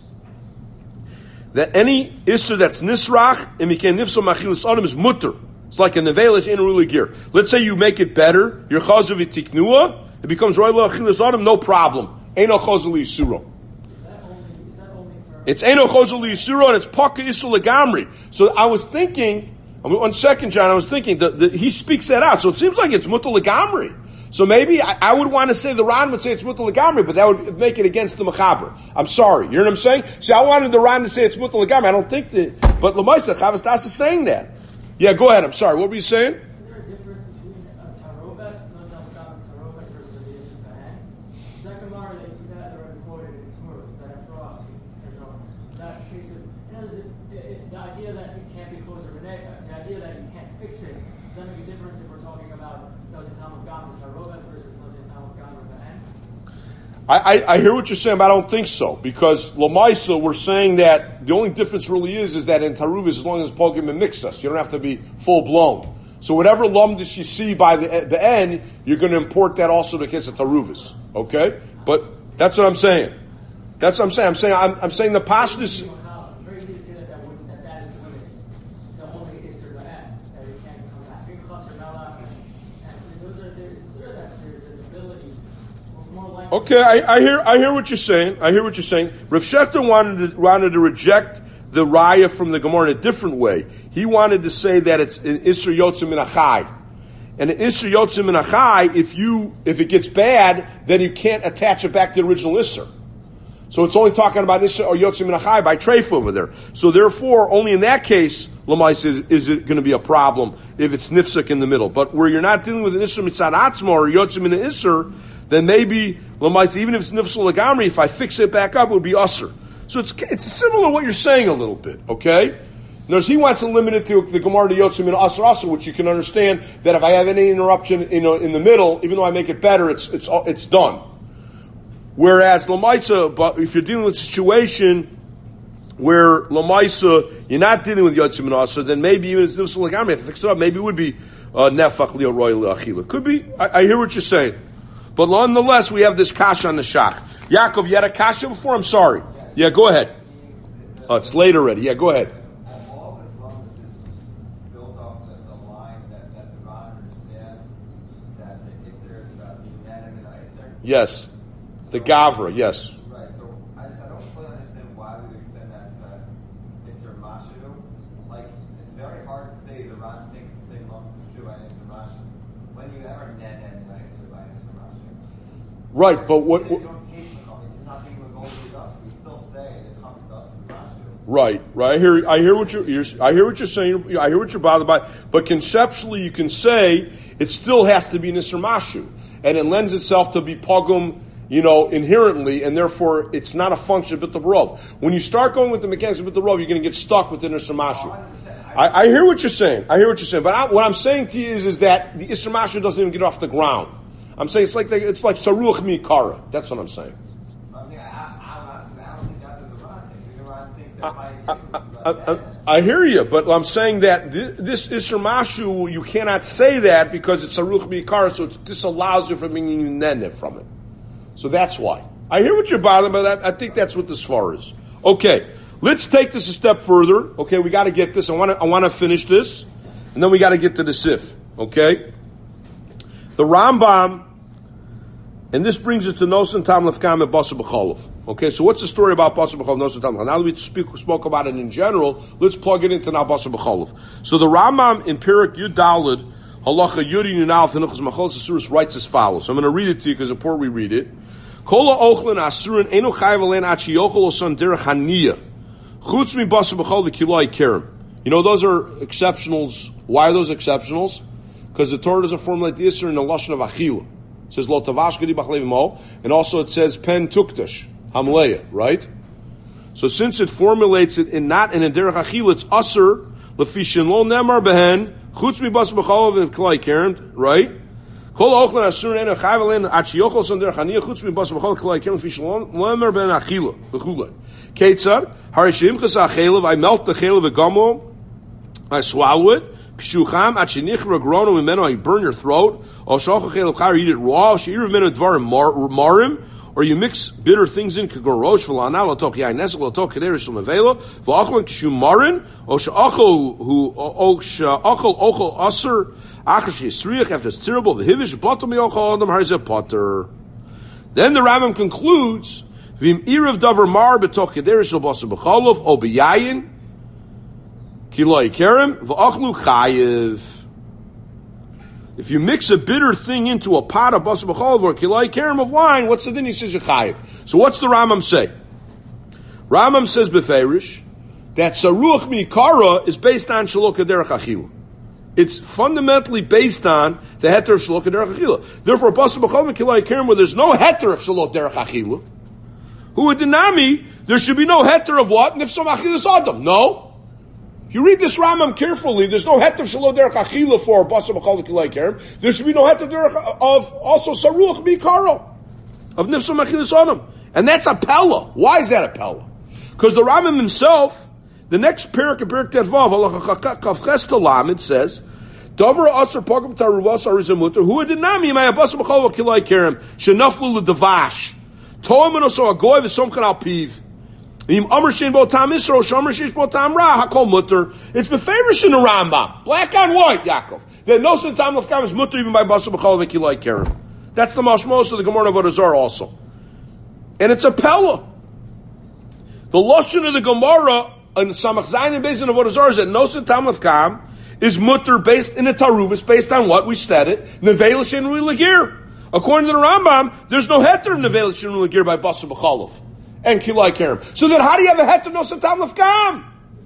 that any Isser that's Nisrach, and Miken Nifso Machilis Adam is Mutter. It's like a Nevelish in a Ruli Gear. Let's say you make it better, your Chazav Tiknua, it becomes Royal Achilis Adam, no problem. Eino Chazav Yisuro. It's Eino Chazav Yisuro, and it's Paka Isur Legamri. So I was thinking, one second, John, I was thinking, that he speaks that out, so it seems like it's Mutter Legamri. So maybe I, I would want to say the Ran would say it's Mutter Legamri, but that would make it against the Mechaber. I'm sorry. You know what I'm saying? See, I wanted the Ran to say it's Mutter Legamri. I don't think that, but Lamaisa, Chavas Das is saying that. Yeah, go ahead. I'm sorry. What were you saying? Is there a difference between a Tarobes, no Nalakam, Tarobes versus the Yisuf Bahan? Zakamar, that you guys are quoted in Tzmur, that after all, that case of, you know, it, it, the idea that it can't be closer to the the idea that you can't fix it, does that make a difference if we're talking about Nozin Tam of Gam, Tarobes versus Nozin Tam of Gam or Bahan? I, I, I hear what you're saying, but I don't think so. Because Lamaisa, we're saying that the only difference really is, is that in Taruv, as long as Pogim and Mixus, you don't have to be full blown. So whatever lumdus you see by the the end, you're going to import that also to the case of Taruvis. Okay? But that's what I'm saying. That's what I'm saying. I'm saying I'm, I'm saying the Pashtus. Very easy to say that that, would, that, that is the limit. The only Isser Bahan, that it can't come back. Big Chas or Nala, and those are, it's clear that there's an ability. Okay, I, I hear I hear what you're saying. I hear what you're saying. Rav Shechter wanted to, wanted to reject the raya from the Gemara in a different way. He wanted to say that it's an Isser Yotzim Min Achai. And an Isser Yotzim Min Achai, if you, if it gets bad, then you can't attach it back to the original Isser. So it's only talking about Isser or Yotzim Min Achai by Treif over there. So therefore, only in that case, Lamais is, is it going to be a problem if it's Nifsek in the middle. But where you're not dealing with an Isser Mitzad Atzma or Yotzim Min Isser, then maybe Lamais, even if it's Nifsel Lagamri, if I fix it back up, it would be Usser. So it's it's similar to what you're saying a little bit, okay? Notice he wants to limit it to the Gemara to Yotzim and Asr Asr, which you can understand that if I have any interruption in, in the middle, even though I make it better, it's it's it's done. Whereas Lamaisa, but if you're dealing with a situation where Lamaisa, you're not dealing with Yotzim and Asr, then maybe even if it's Nifsel Lagamri, if I fix it up, maybe it would be Nefach Leo Roy Le'achila. Could be. I, I hear what you're saying. But nonetheless, we have this kasha on the shach. Yaakov, you had a kasha before? I'm sorry. Yeah, go ahead. Oh, it's late already. Yeah, go ahead. All this lummus is built off the, the line that, that the Ron understands that the Isser is about being Nanim and Isser. Yes. The Gavra, yes. Right, so I just I don't fully understand why we would extend that to Isser Mashu. Like, it's very hard to say the Ron thinks the same lummus is true by Isser Mashu. When you ever Nanim and Isser by Isser Mashu? Right, but what... what Right, right. I hear, I hear what you're, you're, I hear what you're saying. I hear what you're bothered by. But conceptually, you can say it still has to be Nisr Mashu, and it lends itself to be pogum, you know, inherently, and therefore it's not a function of the rov. When you start going with the mechanics of the rov, you're going to get stuck with the Nisr Mashu. I, I hear what you're saying. I hear what you're saying. But I, what I'm saying to you is, is that the Isr Mashu doesn't even get off the ground. I'm saying it's like the, it's like Saruach Mikara. That's what I'm saying. I, I, I, I hear you, but I'm saying that this, this Isser Mashu, you cannot say that because it's a Ruch B'Ikara, so it disallows you from being Neneh from it. So that's why. I hear what you're bothering, but I, I think that's what the Svar is. Okay, let's take this a step further. Okay, we got to get this. I want to I want to finish this, and then we got to get to the Sif. Okay? The Rambam, and this brings us to Nosan Tam Lefkam and Basar B'Cholov. Okay, so what's the story about Basar B'Cholov, Nosan Tam Lefkam? Now that we speak, spoke about it in general, let's plug it into now Basar B'Cholov. So the Rambam in Perik Yud Daled, Halacha Yudi Nunal Finuchas Macholos Asuris writes as follows. So I'm going to read it to you because it's important we read it. Kola Ochlin Asurin Eno Chayv Alen Achi Yochel Osan Derech Haniyah Chutz Mi Basar B'Cholov Kiloi Kerem. You know, those are exceptionals. Why are those exceptionals? Because the Torah doesn't formulate the Isser in the Lashon of Achila. It says Lo Tavash Gedi B'Chlev Mo, and also it says Pen Tuktash Hamleya, right? So since it formulates it in not in a Derech Achila, it's Usser Lefishin Lo Nemar Behen Chutz Mi Basar B'Cholov and Kiloi Kerem, right? Kol Ochlin Asurin Eno Chayv Alen Achi Yochel Osan Derech Haniyah Chutz Mi Basar B'Cholov Kiloi Kerem Lefishin Lo Nemar Behen Achila B'Chulei. Ketzar Harishim Chasa Chelev, I melt the Chelev Gamo, I swallow it. Pshucham at shenichra grono mimeno, you burn your throat. Or shachach chelev chayr, eat it raw. Sheir mimeno dvarim marim, or you mix bitter things in kagorosh v'lana latok yain nesel latok kederis shel mevela v'achlan kishu marin. Or shachol who or shachol ochol aser achash yisriach after it's terrible v'hivish bottom yochol adam harizeh potter. Then the Rambam concludes v'im irav davar mar betok kederis shel basar b'cholov o b'yayin. Kiloi kerem v'achlu chayiv. If you mix a bitter thing into a pot of basar b'cholov or kiloi kerem of wine, what's the thing? He says you chayiv. So what's the Rambam say? Rambam says beferish that saruach mikara is based on shalok derech achila. It's fundamentally based on the heter of shalok derech achila. Therefore, basar b'cholov and kiloi kerem, where there's no heter of shalok derech achila, who would deny there should be no heter of what? Nifsam achilas adam. No. If you read this Rambam carefully, there's no heter shelo derech achila for basar b'cholov kilei kerem. There should be no heter derech of also saruach b'ikaro of nifsam achilas adam, and that's a pella. Why is that a pella? Because the Rambam himself, the next parak of Perik Tetvav halacha kaf ches talam, it says, davar aser pogam taruvas arizamuter who did not mean my basar b'cholov kilei kerem shenaflu ledavash toam and also a goy v'somchan al piv. It's befavorish in the Rambam, black on white, Yaakov. That no sin tam lefkam is mutter even by basar b'cholov and kiloi kerem. That's the mashmos of the Gemara of Avodah also, and it's a pella. The lashon of the Gemara and Samach Zayin and based on Avodah Zarah is that Nosen Tam Lefkam is mutter based in a Taruvus based on what we said it Nevel Shen Rui Lagir. According to the Rambam, there's no heter in Nevel Shen Rui Lagir by Basar B'Cholov and Kilai Kerem. So then, how do you have a heter Nosen Tam Lefkam?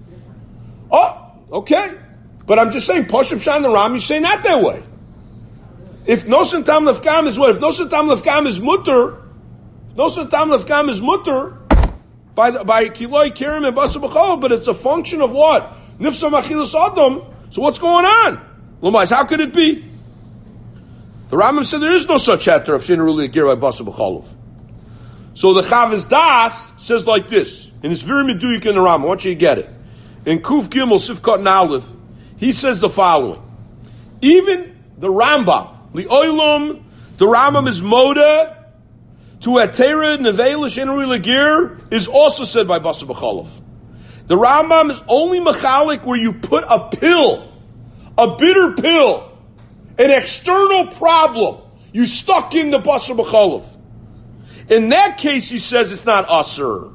Oh, okay, but I'm just saying Poshup Shan the Ram. You say not that way. If Nosen Tam Lefkam is what? If Nosen Tam Lefkam is mutter, if Nosen Tam Lefkam is mutter by the, by Kiloi Kirim and Basar B'Chol, but it's a function of what? Nifsa Machilas Adam. So what's going on? Lamais, how could it be? The Rambam said there is no such heter of Shein Ruli Agir by Basar B'Chol. So the Chavis Das says like this, and it's very meduyik in the Rambam. I want you to get it. In Kuf Gimel Sifkat Nalef, he says the following: even the Rambam, the Oilum, the Rambam is Moda to Atera Nevelish Enri Lagir is also said by Basar B'Cholov. The Rambam is only machalik where you put a pill, a bitter pill, an external problem, you stuck in the Basar B'Cholov. In that case, he says it's not Asur.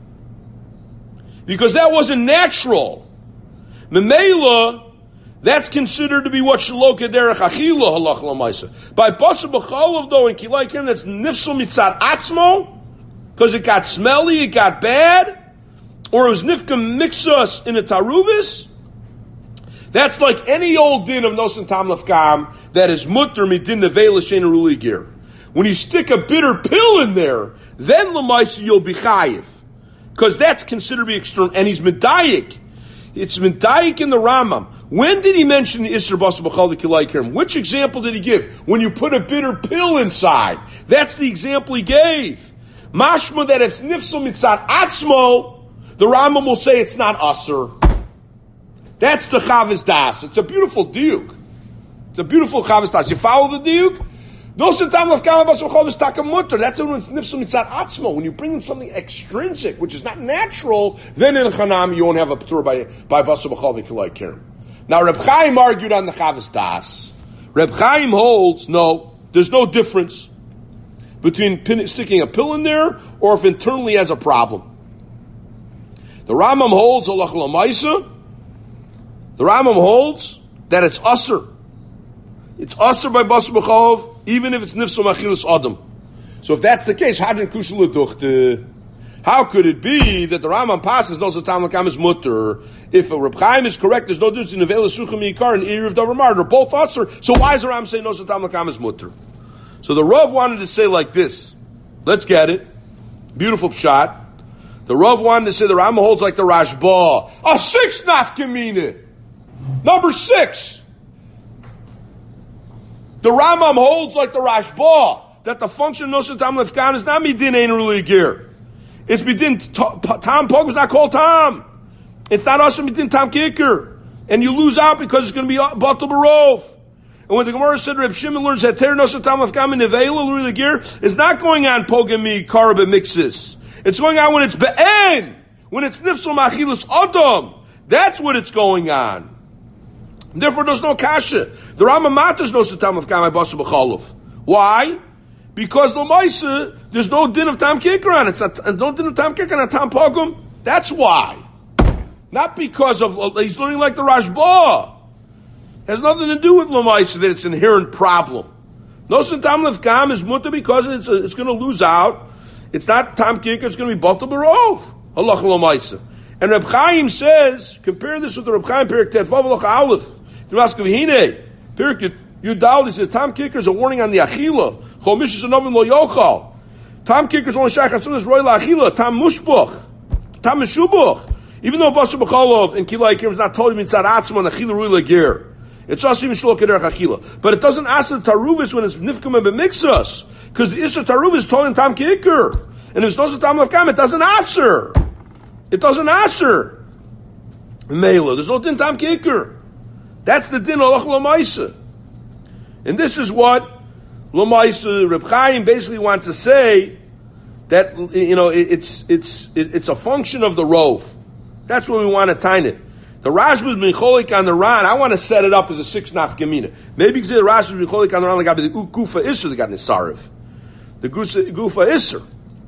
Because that wasn't natural. Memela, that's considered to be what shaloka derech achila halach lamaisa. By basar b'cholov though in kilai kirim, that's nifsal mitzad atzmo, because it got smelly, it got bad, or it was nifkam mixus in a taruvis. That's like any old din of nosen tam lefkam that is mutter midin nevela shein ruli gir. When you stick a bitter pill in there, then lamaisa you'll be chayiv. Because that's considered to be external, and he's medayik. It's medayik in the Rambam. When did he mention the Isser Basar B'Chol Kilai Kirim? Which example did he give? When you put a bitter pill inside. That's the example he gave. Mashma that if nifsal mitzat atzmo, the Rambam will say it's not Asur. That's the Chavis Das. It's a beautiful diuk. It's a beautiful Chavis Das. You follow the diuk? That's when it's nifsal mitzat atzmo. When you bring in something extrinsic, which is not natural, then in Chanam you won't have a p'tur by by basar b'chol v'kilai kirim. Now Reb Chaim argued on the Chavis Das. Reb Chaim holds no, there's no difference between pin, sticking a pill in there or if internally has a problem. The Rambam holds halach l'maisa. The Rambam holds that it's asur. It's asur by basar b'chol, even if it's nifsal machilas adam. So if that's the case, how did kushel duchte? How could it be that the Rambam passes no tam lakam is mutter? If a Reb Chaim is correct, there's no difference in nevela suchim yikar and erev davar mar. They're both asur. So why is the Rambam saying no tam lakam is mutter? So the Rav wanted to say like this. Let's get it. Beautiful shot. The Rav wanted to say the Rambam holds like the Rashba. A six nafkamina. Number six. The Rambam holds like the Rashba that the function of Nosen Tam Lefkan is not midin ein ruli gir. It's midin Tam Pog was not called Tam. It's not also midin Tam Kicker, and you lose out because it's going to be Batal Barov. And when the Gemara said Reb Shimon learns that Ter Nosen Tam Lefkan in Nevela ruli gir is not going on Pogami Karab Mixis. It's going on when it's Be'en, when it's Nifsal Machilas Adam. That's what it's going on. Therefore, there's no kasha. The Rambam matters no satam of kamei basar b'cholov. Why? Because l'maisa there's no din of tam kicker on it. It's not, no din of tam kicker on tam pogum. That's why. Not because of he's learning like the Rashba. It has nothing to do with l'maisa that it's an inherent problem. No satam lefkam is mutter because it's it's going to lose out. It's not tam kicker. It's going to be batal barov. Halach l'maisa. And Reb Chaim says, compare this with the Reb Chaim Perik Tet Vav Halach Aleph. Hine, Perik Yudal, he says, Tam Kicker is a warning on the Achila. Chol Mishis Anovim Lo Yochal. Tam Kicker is only Shaykh Hatzun is Roy La Achila. Tam Mushbuch. Tam Meshubuch. Even though Basar B'Cholov and Kilai Kirim is not told him Mitzad Atzma and Achila Roy La Gir. It's also even Shalok Kederach Achila. But it doesn't ask the Taruvis when it's Nifkum and B'Mixus. Because the Isser Taruvis is told in Tam Kicker. And if it's not Tam Lefkam, it doesn't answer. It doesn't answer. Mela, there's no din tam kicker. That's the din halach l'maisa. And this is what l'maisa Reb Chaim basically wants to say that you know it, it's it's it, it's a function of the rov. That's what we want to tie it. The Rashba is mincholik on the Ran. I want to set it up as a six nafkamina. Maybe because the Rashba is mincholik on the Ran like the Gufa Isser that got Nisarif. The Gufa Isser.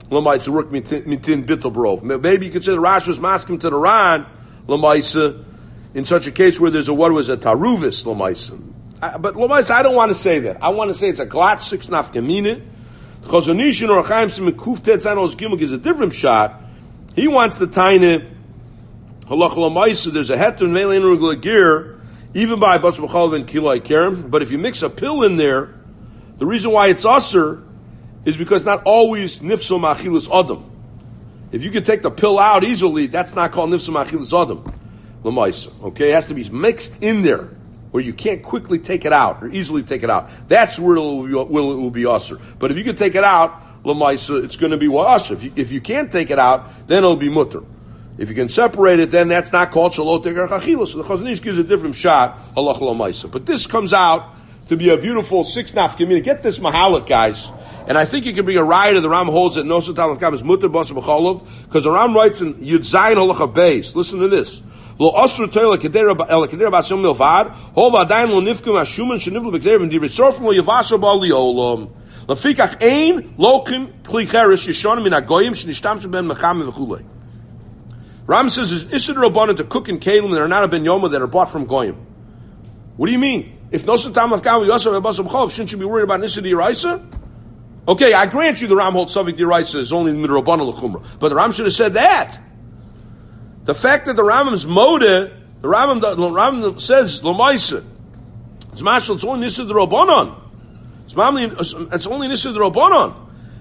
L'maisa work mitin bittul barov. Maybe you could say the Rashi was masking to the Ran, L'maisa, in such a case where there's a, what was a taruvis, L'maisa. But L'maisa, I don't want to say that. I want to say it's a glat, six nafkamina. Chazonishin or Chaim Simon Kuf Tet Zanos Gimel gives a different shot. He wants the tiny halach L'maisa, there's a heter and velein regular gear, even by Bas B'chalav and Kilai Kerem. But if you mix a pill in there, the reason why it's usher is because not always nifso ma'achilus adam. If you can take the pill out easily, that's not called nifso ma'achilus adam. L'maisa. Okay, it has to be mixed in there where you can't quickly take it out or easily take it out. That's where it will be, will, it will be usher. But if you can take it out, l'maisa, it's going to be usher. If you, if you can't take it out, then it'll be mutter. If you can separate it, then that's not called shalot tegar chachilus. So the Chazon Ish gives a different shot, halach l'maisa. But this comes out to be a beautiful six nafkamina. Get this mahalak, guys. And I think you can bring a riot of the Ram holds that Nosat Talakam is mutter basa b'cholov, because the Ram writes in Yud Zayin halacha beis. Listen to this. Lo asur teil kedera kedera basim milvad hol vadayin lo nifkum ashuman shenivlu b'kedera v'ndiv ritzorfim lo yavasha bal liolam lefikach ein lokim kli cheres yishonim min agoyim shenishtam ben mecham v'chulei. Ram says is isid rabbanon to cook in kelim that are not a ben yoma that are bought from goyim. What do you mean? If Nosat Talakam yosef basa b'cholov, shouldn't you be worried about nisid yiraisa? Okay, I grant you the Ram holds Savik Diraisa is only in Midrabana L'chumra. But the Ram should have said that. The fact that the Rambam's Modeh, the Rambam, the Rambam says, L'maisa. It's mashal, it's only Nissa the Rabbanon. It's, it's only Nissa the Rabbanon.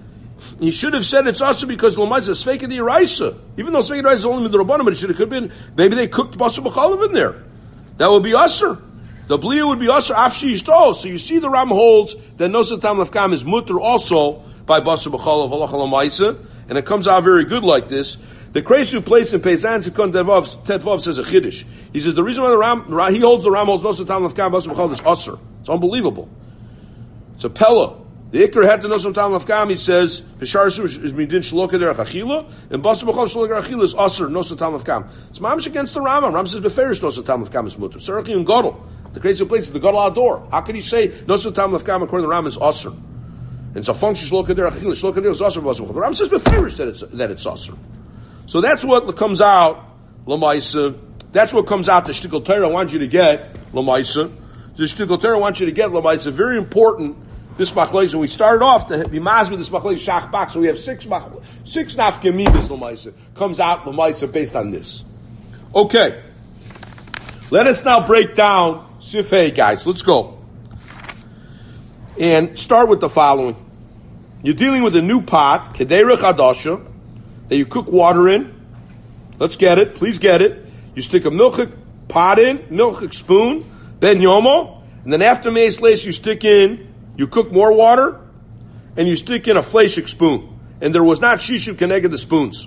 He should have said it's also because L'maisa is Sveka Diraisa. Even though Sveka Diraisa is only Midrabana, but it should have could been, maybe they cooked Basar B'chalav in there. That would be Asr. The Bliya would be Asr Afshi Ishto. So you see the Ram holds that Nosat Tam Lefkam is mutter also by Basar B'chalav Halach L'maisa, and it comes out very good like this. The Kresu place in Peisan Sekon Tetvav says a Chiddush. He says the reason why the Ram, he holds the Ram holds Nosat Tam Lefkam Basar B'chalav is Asr. It's unbelievable. It's a Pella. The Iker had the Nosat Tam Lefkam, he says, Bishar Su is Midin Shaloka Derech Achila, and Basar B'chalav Shaloka Achila is Asr, Nosat Tam Lefkam. It's mamish against the Rambam. Ram says Beferish Nosat Tam Lefkam is mutter. Sarachi and Godel. The crazy place is the Gadol Ador. How can you say Nosat Tam Lefkam according to the Ram is Asr? And it's a function Shloka Der Achil. Shloka Der is Asr. The Ram says beferish that it's that it's Asr. So that's what comes out L'maisa. That's what comes out. The Shtikol Torah I want you to get L'maisa. The Shtikol Torah I want you to get L'maisa. Very important. This machlokes, and we started off to be maz with this machlokes shach bach. So we have six machlokes, six nafkamidas L'maisa comes out L'maisa based on this. Okay, let us now break down Sifhei, guys. Let's go. And start with the following. You're dealing with a new pot, Kedera Chadasha, that you cook water in. Let's get it. Please get it. You stick a milchik pot in, milchik spoon, ben yomo, and then after meis lace you stick in, you cook more water, and you stick in a fleshik spoon. And there was not shishu keneged the spoons.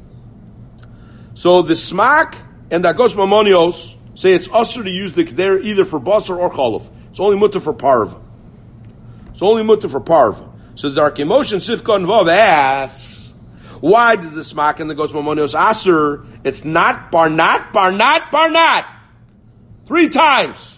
So the smak and the agos mamonios say it's usher to use the kedera either for basar or chalav. It's only mutter for parva. It's only mutter for parva. So the Darkei Moshe Sifka and Vav asks, why does the smak and the agos mamonios aser? It's not barnat, barnat, barnat. Three times.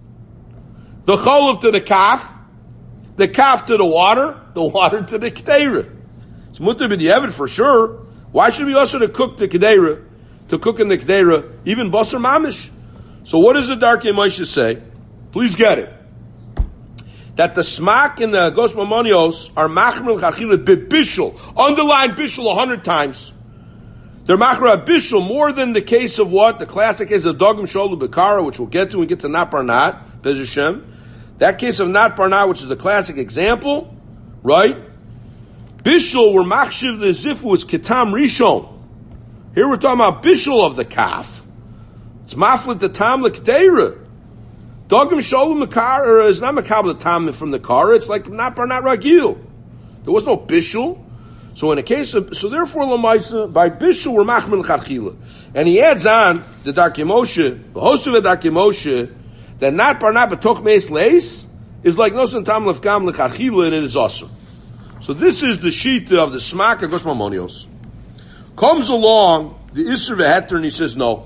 The chalav to the kaf, the kaf to the water, the water to the kedera. It's mutter b'diavad for sure. Why should we also to cook the kedera, to cook in the kedera, even basar mamish? So what does the Darkei Moshe say? Please get it. That the smak and the agos mamonios are machmer l'chachila b'bishul. Underline bishul a hundred times. They're machmer bishul more than the case of what? The classic case of dogim sholu b'kara, which we'll get to when we get to nat barnat, Bez Hashem. That case of nat barnat, which is the classic example, right? Bishul were machshiv the zifu is ketam rishon. Here we're talking about bishul of the kaf. It's maflit the tam l'kdeira. Dogim sholem makar is not makabel the tam from the kara. It's like not barnat ragil. There was no bishul. So in a case of so therefore lamaisa by bishul we're machmir l'chachila. And he adds on the Darkei Moshe v'hosuv Darkei Moshe that not barnat b'toch meis leis is like nosan tam lefgam l'chachila and it is awesome. So this is the sheet of the smak agos mamonios. Comes along the Isser v'heter and he says no.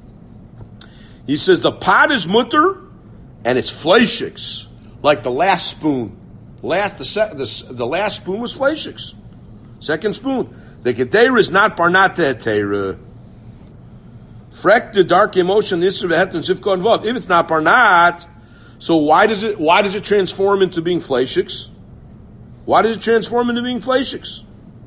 He says the pot is mutter and it's fleishiks, like the last spoon. Last the, the the last spoon was fleishiks. Second spoon. The Kedera is not Barnat Te'etera. Frek the dark emotion, Isser Vehet and Sifka and Vav. If it's not Barnat, so why does it why does it transform into being Fleishiks? Why does it transform into being Fleishiks?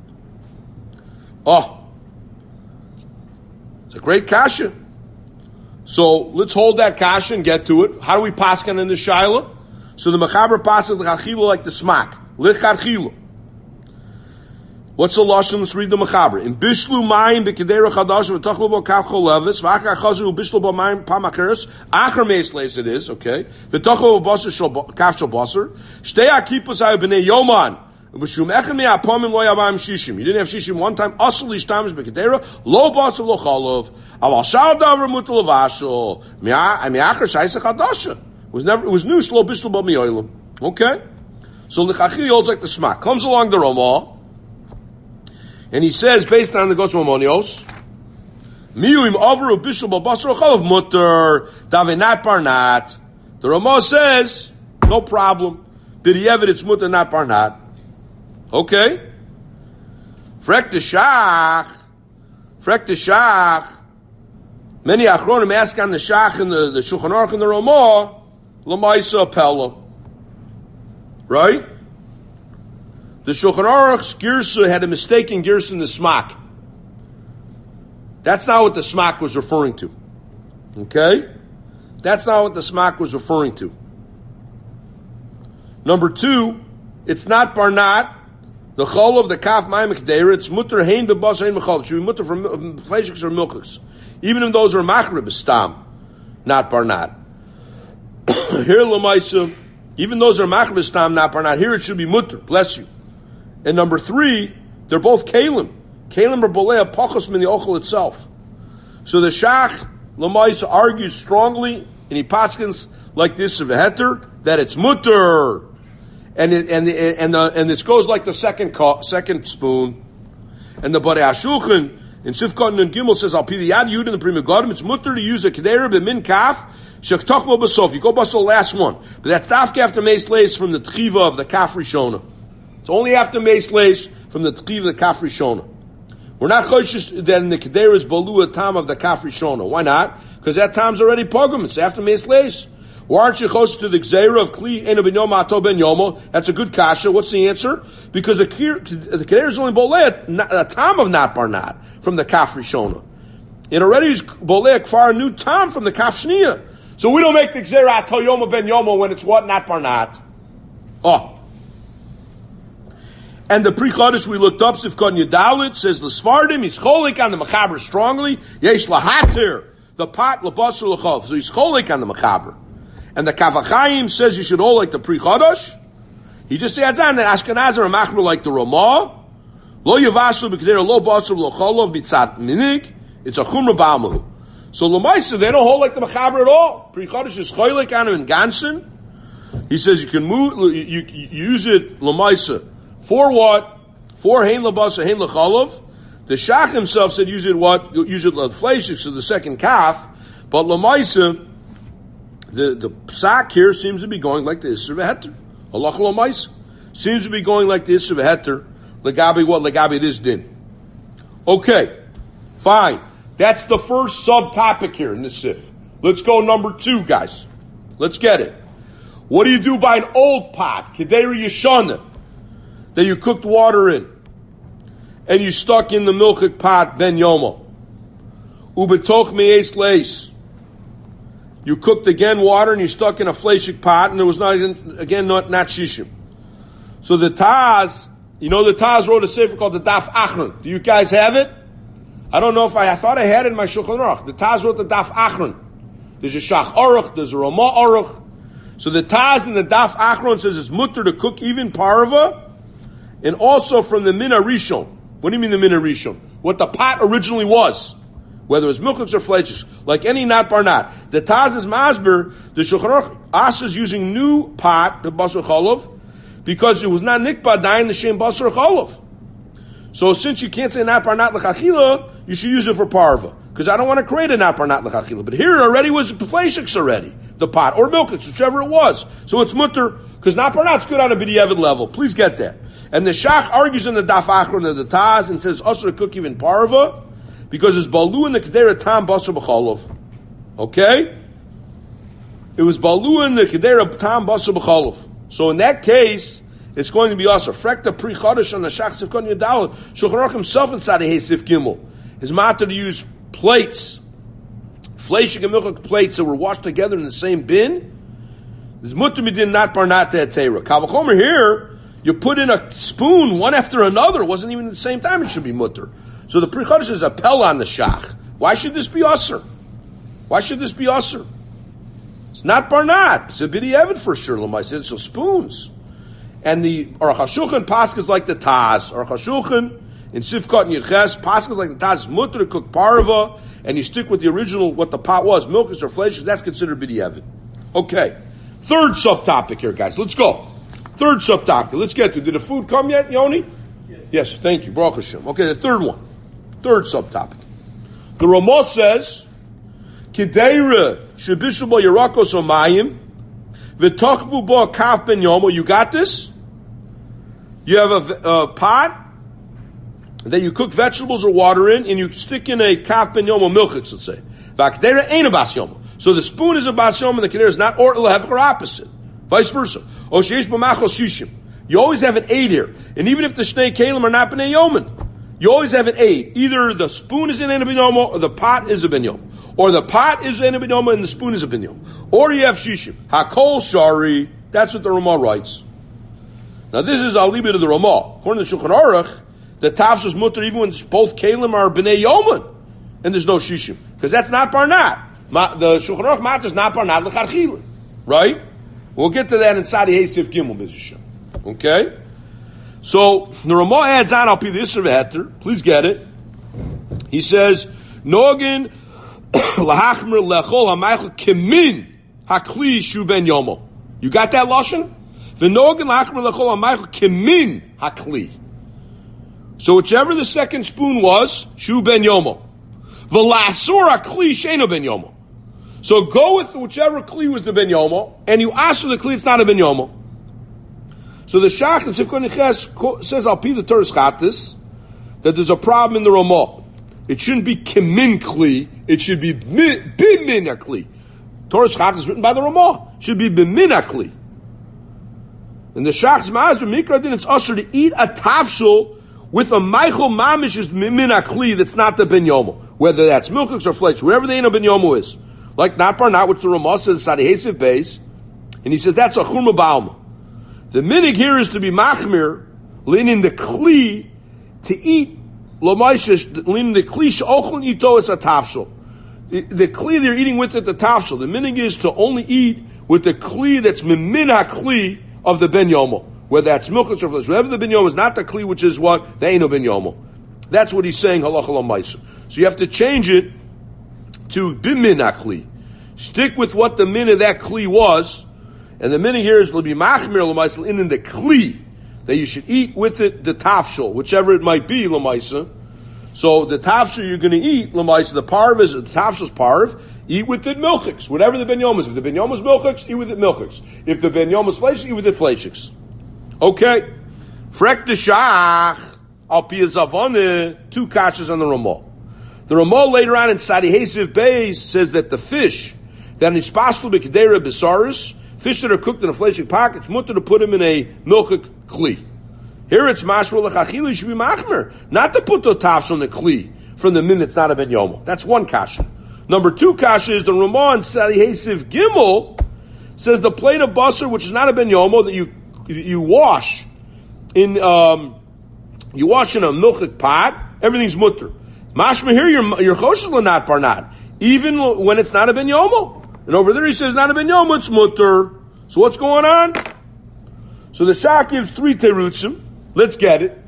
Oh. It's a great kasha. So let's hold that kasha and get to it. How do we paskan in the shaila? So the mechaber passes l'chachila like the smak. L'chachila. What's the lashon? Let's read the mechaber. In bishlu mayim b'kedera chadash v'tachlu bo kaf cholevis v'achar chazu bishlu bo mayim pamakeres achar meisleis it is okay. V'tachlu bo basar shal kaf shal basar shtei akipos hayu b'nei yoman. You didn't have shishim one time. Asli shtamis bekedera lo basar lo chalov. Aval shal davar mutal avashol. Mi'achar shaisa chadasha. It was never. It was new. Shlo bishlo ba miyolim. Okay. So the chachil holds like the smak. Comes along the Ramah, and he says based on the Gos Mamonios, miyuim avru bishlo ba basar lo chalov mutar davenat barnat. The Ramah says no problem. B'di'evet it's mutar not barnat. Okay. Frek the shach. Frek the shach. Many achronim ask on the shach and the, the Shulchan Aruch and the Ramah, Lamaisa Pella. Right? The Shulchan Aruch's Girsa had a mistake in Girsa in the smak. That's not what the smak was referring to. Okay? That's not what the smak was referring to. Number two, it's not Barnat. The chol of the kaf ma'im kedera, it's mutter hein bebas hein mechol. It should be mutter from fleishiks or milchiks. Even if those are machrib, stam, not barnat. Here lamaisa, even those are machrib, stam, not barnat. Here it should be mutter. Bless you. And number three, they're both kalim. Kalim are bolea pachos min the ochel itself. So the shach lamaisa argues strongly, and he paskins like this of a heter that it's mutter. And it, and the, and the, and this goes like the second co- second spoon, and the Barei HaShulchan in Sifkot and Gimel says Al Pi the Yad Yud in the Prima Godim it's mutter to use a kedera b'min kaf shektachlo b'sof. You go bust the last one, but that's dafke after meis leis from the tchiva of the kaf rishona. It's only after meis leis from the tchiva of the kaf rishona. We're not choishes that in the kedera is balua tam of the kaf rishona. Why not? Because that tam's already pogrom. It's after meis leis. Why aren't you close to the Gzeira of Kli Eno Ben Yom Ato Ben Yomo? That's a good kasha. What's the answer? Because the the Kedera is only Boleh, a tam of Nat Barnat, from the Kaf Rishona. It already is Boleh Kfar, a new tam from the Kaf Shniya. So we don't make the Gzeira Ato Yomo Ben Yomo when it's what? Nat Barnat. Oh. And the pre-Chodesh we looked up, Sifkon Yedalit, says the Svardim, he's cholik on the Mechaber strongly. Yesh Lahatir, the pot, Labasur Lachov. So he's cholik on the Mechaber. And the Kavachayim says you should hold like the Pre-Chodesh. He just adds on that Ashkenaz are a machmer like the Ramah. Lo Yavashu b'kedera lo basar lo cholov b'tzat minig. It's a Chumra B'almahu. So Lamaisa, they don't hold like the Mechaber at all. Pre-Chodesh is cholik on him in Gansen. He says you can move, you, you, you use it Lamaisa for what? For Hein Labasar, Hein Lacholov. The Shach himself said use it what? Use it Lefleishik, so the second calf. But Lamaisa, The the psak here seems to be going like the Isser v'heter. Allah Lamaisa seems to be going like the Isser v'heter. Legabi what? Legabi this din. Okay, fine. That's the first subtopic here in the Sif. Let's go number two, guys. Let's get it. What do you do by an old pot, Kedera Yeshana, that you cooked water in, and you stuck in the milchik pot ben yomo? Ubetoch me'es leis. You cooked again water and you stuck in a fleishik pot, and there was not again not, not shishim. So the Taz, you know, the Taz wrote a sefer called the Daf Achron. Do you guys have it? I don't know if I, I thought I had it in my Shulchan Aruch. The Taz wrote the Daf Achron. There's a Shach Aruch, there's a Ramah Aruch. So the Taz in the Daf Achron says it's mutter to cook even parva, and also from the Mina Rishon. What do you mean the Mina Rishon? What the pot originally was. Whether it's milchiks or fleishiks, like any nat bar nat. The Taz is masber, the Shulchan Aruch Asa is using new pot, the basar cholov, because it was not nikba dying the shem basar cholov. So since you can't say nat bar nat l'chachila, you should use it for parva. Because I don't want to create a nat bar nat l'chachila. But here it already was fleishiks already, the pot, or milchiks, whichever it was. So it's mutter, because nat bar nat's good on a b'diavad level. Please get that. And the Shach argues in the Daf Achron of the Taz and says, Asr cook even parva, because it's Balu in the Kedera Tam Basar B'cholov. Okay? It was Balu in the Kedera Tam Basar B'cholov. So in that case, it's going to be Asr. Frekta Pri Chodesh on the Shach Sifkon Yadal. Shulchan Aruch himself in Sadeh Sif Gimel. His matter to use plates, Fleishik and Milchik plates that were washed together in the same bin. There's Mutter Midin not Barnat Te'atera. Kavachomer here, you put in a spoon one after another. It wasn't even at the same time it should be Mutter. So the Pri Chodesh is a pel on the Shach. Why should this be Asr? Why should this be Asr? It's not Barnat. It's a Bidi Evid for sure, Lamai said. So spoons. And the Aruch HaShulchan Paskas like the Taz. Aruch HaShulchan in Sifkot and Yerches, Paskas like the Taz, Mutter to cook parva, and you stick with the original, what the pot was, milkis or fleishes, that's considered Bidi Evid. Okay. Third subtopic here, guys. Let's go. Third subtopic. Let's get to. Did the food come yet, Yoni? Yes. Yes, thank you. Baruch Hashem. Okay, the third one. Third subtopic. The Ramah says, Kideira shebishu bo yerakos omayim v'tochvu bo kaf ben yomo. You got this? You have a, a pot that you cook vegetables or water in, and you stick in a kaf ben yomo milchitz, let's say. V'akdeira ain't a bas yomo. So the spoon is a bas yomo, and the kedera is not, or lehevch or opposite. Vice versa. O sheish b'machol shishim. You always have an aid here. And even if the shnei kalim are not b'nei yomin, you always have an aid. Either the spoon is in a ben yomo, or the pot is a ben yomo. Or the pot is in a ben yomo, and the spoon is a ben yomo. Or you have shishim. Hakol shari. That's what the Ramah writes. Now this is al libid of the Ramah. According to the Shulchan Aruch, the tafs is mutter even when both kalim are b'nei yomin, and there's no shishim. Because that's not barnat. Ma, the Shulchan Aruch mat is not barnat l'charchila. Right? We'll get to that in Sadi Heisif Gimel B'Zishem. Okay? So, the Ramah adds on, I'll be the Isser V'Heter. Please get it. He says, Nogin lahachmer lechol hamaychel kemin hakli shu ben yomo. You got that, Lashon? V'nogin lahachmer lechol hamaychel kemin hakli. So whichever the second spoon was, shu ben yomo. V'lasur hakli sheino ben yomo. So go with whichever kli was the ben yomo, and you ask for the kli, it's not a ben yomo. So the Shach in Sifkon Neches says, I'll pee the Torah Chatis, that there's a problem in the Ramah. It shouldn't be kemin kli, it should be bimina kli. Torah Chatis is written by the Ramah. It should be bimina kli. And the Shach's Ma'az Mikra then it's usher to eat a tafshul with a Michael Mamish is bimina kli that's not the ben yomo. Whether that's milchix or flakes, wherever the ain't ben yomo is. Like not barnat, which the Ramah says Sadehesiv base, and he says that's a chumra ba'alma. The minig here is to be machmir, leaning the kli to eat lomaishish, leaning the kli she'ochlin ito is a tafshul. The kli they're eating with it, the tafshul. The minig is to only eat with the kli that's mimin ha-kli of the ben yomo, whether that's milchus or flesh. Whatever the ben yomo is not the kli, which is what the ain't no ben yomo. That's what he's saying halacha lomaisha. So you have to change it to bimin ha-kli. Stick with what the min of that kli was, and the min here is to be machmir l'maisa in the kli that you should eat with it the tafshul, whichever it might be l'maisa. So the tafshul you're going to eat l'maisa, the parv is the tafshul's parv. Eat with it milchix, whatever the ben yom is. If the ben yom is milchix, eat with it milchix. If the ben yom is flesh, eat with it fleshix. Okay, frek the shach al pi zavane, two kashas on the Ramah. The Ramah later on in Sadi Hesiv Beis says that the fish that is possible to be kedera besaris, fish that are cooked in a fleshik pot, it's mutter to put them in a milchik kli. Here it's mashma lechachili should be machmer, not to put the tafshel in the kli from the min that's not a ben yomo. That's one kasha. Number two kasha is the Ramah in Sadi Hesiv Gimel says the plate of basar, which is not a ben yomo, that you you wash in um, you wash in a milchik pot, everything's mutter. Mashma here your your choshel not barnat, even when it's not a ben yomo. And over there he says, not a ben yom, it's mutter. So what's going on? So the Shach gives three terutzim. Let's get it.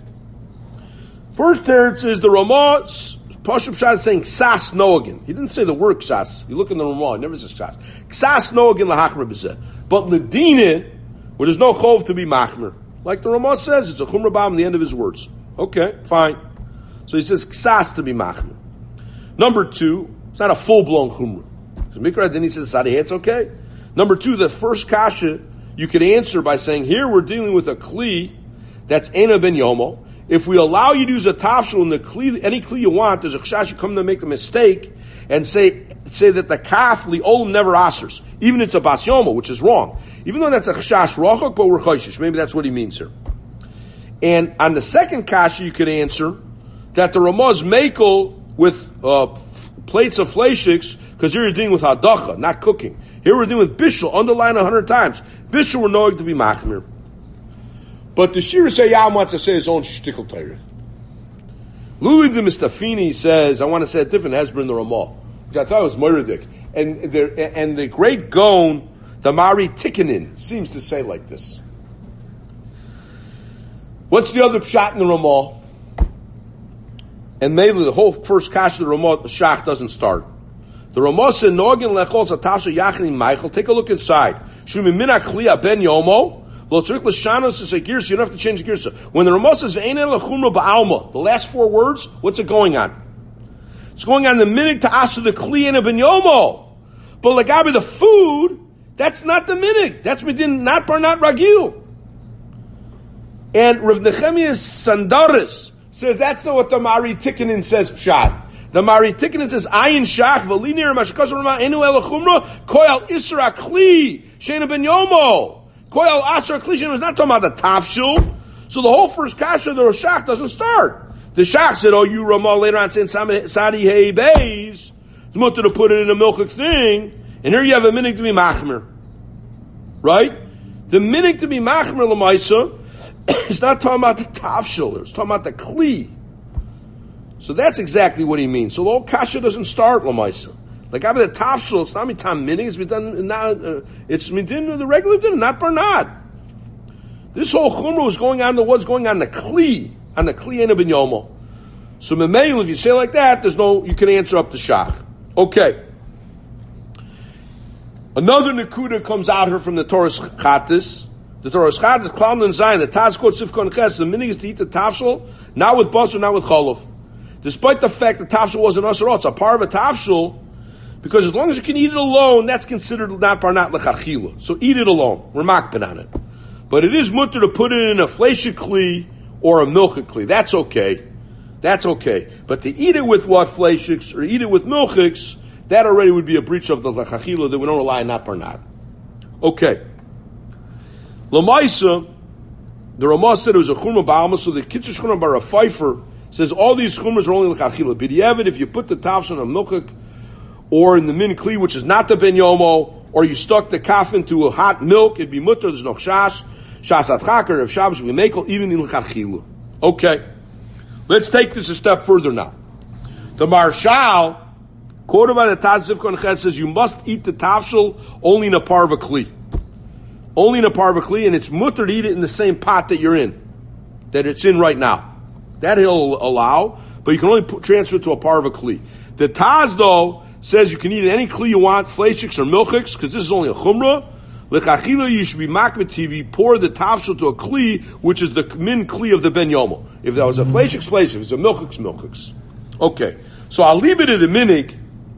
First teretz is the Ramah, Pashup Shah is saying, ksas noagin. He didn't say the word ksas. You look in the Ramah, he never says ksas. Ksas noagin lahachmer b'zeh. But ledine, where there's no chov to be machmer. Like the Ramah says, it's a chumra ba'am in the end of his words. Okay, fine. So he says ksas to be machmer. Number two, it's not a full-blown chumra. So Mikra, then he says, Sadeh, it's okay. Number two, the first kasha, you could answer by saying, here we're dealing with a kli That's Ena ben Yomo. If we allow you to use a tafshil in the kli, any kli you want, there's a chashash you come to make a mistake and say say that the kaf li'olam never asers, even it's a bas yomo, which is wrong. Even though that's a chashash rochok, but we're chayshish. Maybe that's what he means here. And on the second kasha, you could answer that the Ramaz makel with uh, f- plates of fleishiks, because here you're dealing with hadacha, not cooking. Here we're dealing with bishul, underline a hundred times. Bishul we're knowing to be machmir. But the Shir Sayyam wants to say his own shtickle Torah. Louis de Mistafini says, I want to say a different Hezbollah in the Ramah, which I thought was Moiradik. And the, and the great Gaon, the Mari Tikkinen, seems to say like this. What's the other pshat in the Ramah? And mainly the whole first kash of the Ramah, the Shach doesn't start. The Ramah said, Nogin lechol satasha yachnim Michael. Take a look inside. Shumi mina kliya ben yomo. You don't have to change the gears. When the Ramah says the last four words, what's it going on? It's going on the minig to asu the kli and a ben yomo. But lagabi the food, that's not the minig. That's medin not bar not ragil. And Rav Nechemiah Sandaris says that's not what the Mari Tikkinen says pshat. The Mari Tikkinen says ayin shach v'linir mashkas rama enu el chumra koyal isra kli sheina ben yomo. Koyal Asar Klishin was not talking about the tafshil. So the whole first kasha, the Shach doesn't start. The Shach said, oh, you Ramah later on saying Sadi Hey Beis. It's mutter to put it in a milchik thing. And here you have a minig to be machmer. Right? The minig to be machmer l'maisa is not talking about the tafshil. It's talking about the kli. So that's exactly what he means. So the whole kasha doesn't start l'maisa. Like I mean, the tafshil, it's not mitam minig, it's mitam not. Uh, it's mitam the regular dinner, not barnad. This whole chumrah was going on. The what's going on the kli, on the kli and ben yomo. So memeil, if you say like that, there's no. You can answer up the shach. Okay. Another nakuda comes out here from the Torah's Chattis. The Torah's Chattis, Klam and Zion, the Tazkot Sifkon Ches. The minig is to eat the tafshil, not with basar, not with cholov. Despite the fact that tafshil wasn't asur, it's a part of a tafshil. Because as long as you can eat it alone, that's considered not barnat lecharchila. So eat it alone. We're makbid on it. But it is mutter to put it in a fleshik kli or a milchik kli. That's okay. That's okay. But to eat it with what fleshiks or eat it with milchiks, that already would be a breach of the lecharchila that we don't rely on not barnat. Okay. Lamaisa, the Ramah said it was a chumrah ba'alma, so the Kitzur Shchurah Bar Pfeiffer says all these chumras are only lecharchila. B'diavad, if you put the tafshil on a milchik, or in the min kli, which is not the ben yomo, or you stuck the kaf into a hot milk, it'd be mutter, there's no shas, shas atchaker, of shabbos, we make even in l'chadchilu. Okay. Let's take this a step further now. The Marshal, quoted by the Taz Zivkon Chet, says you must eat the tafshil only in a parva kli. Only in a parva kli, and it's mutter to eat it in the same pot that you're in, that it's in right now. That he'll allow, but you can only put, transfer it to a parva kli. The Taz, though, says you can eat any kli you want, fleishiks or milchiks, because this is only a chumrah. L'chachila, you should be makbet to pour the tafshil to a kli, which is the min kli of the ben yomo. If that was a fleishiks, fleishiks. If it's a milchiks, milchiks. Okay. So I'll leave it to the minig.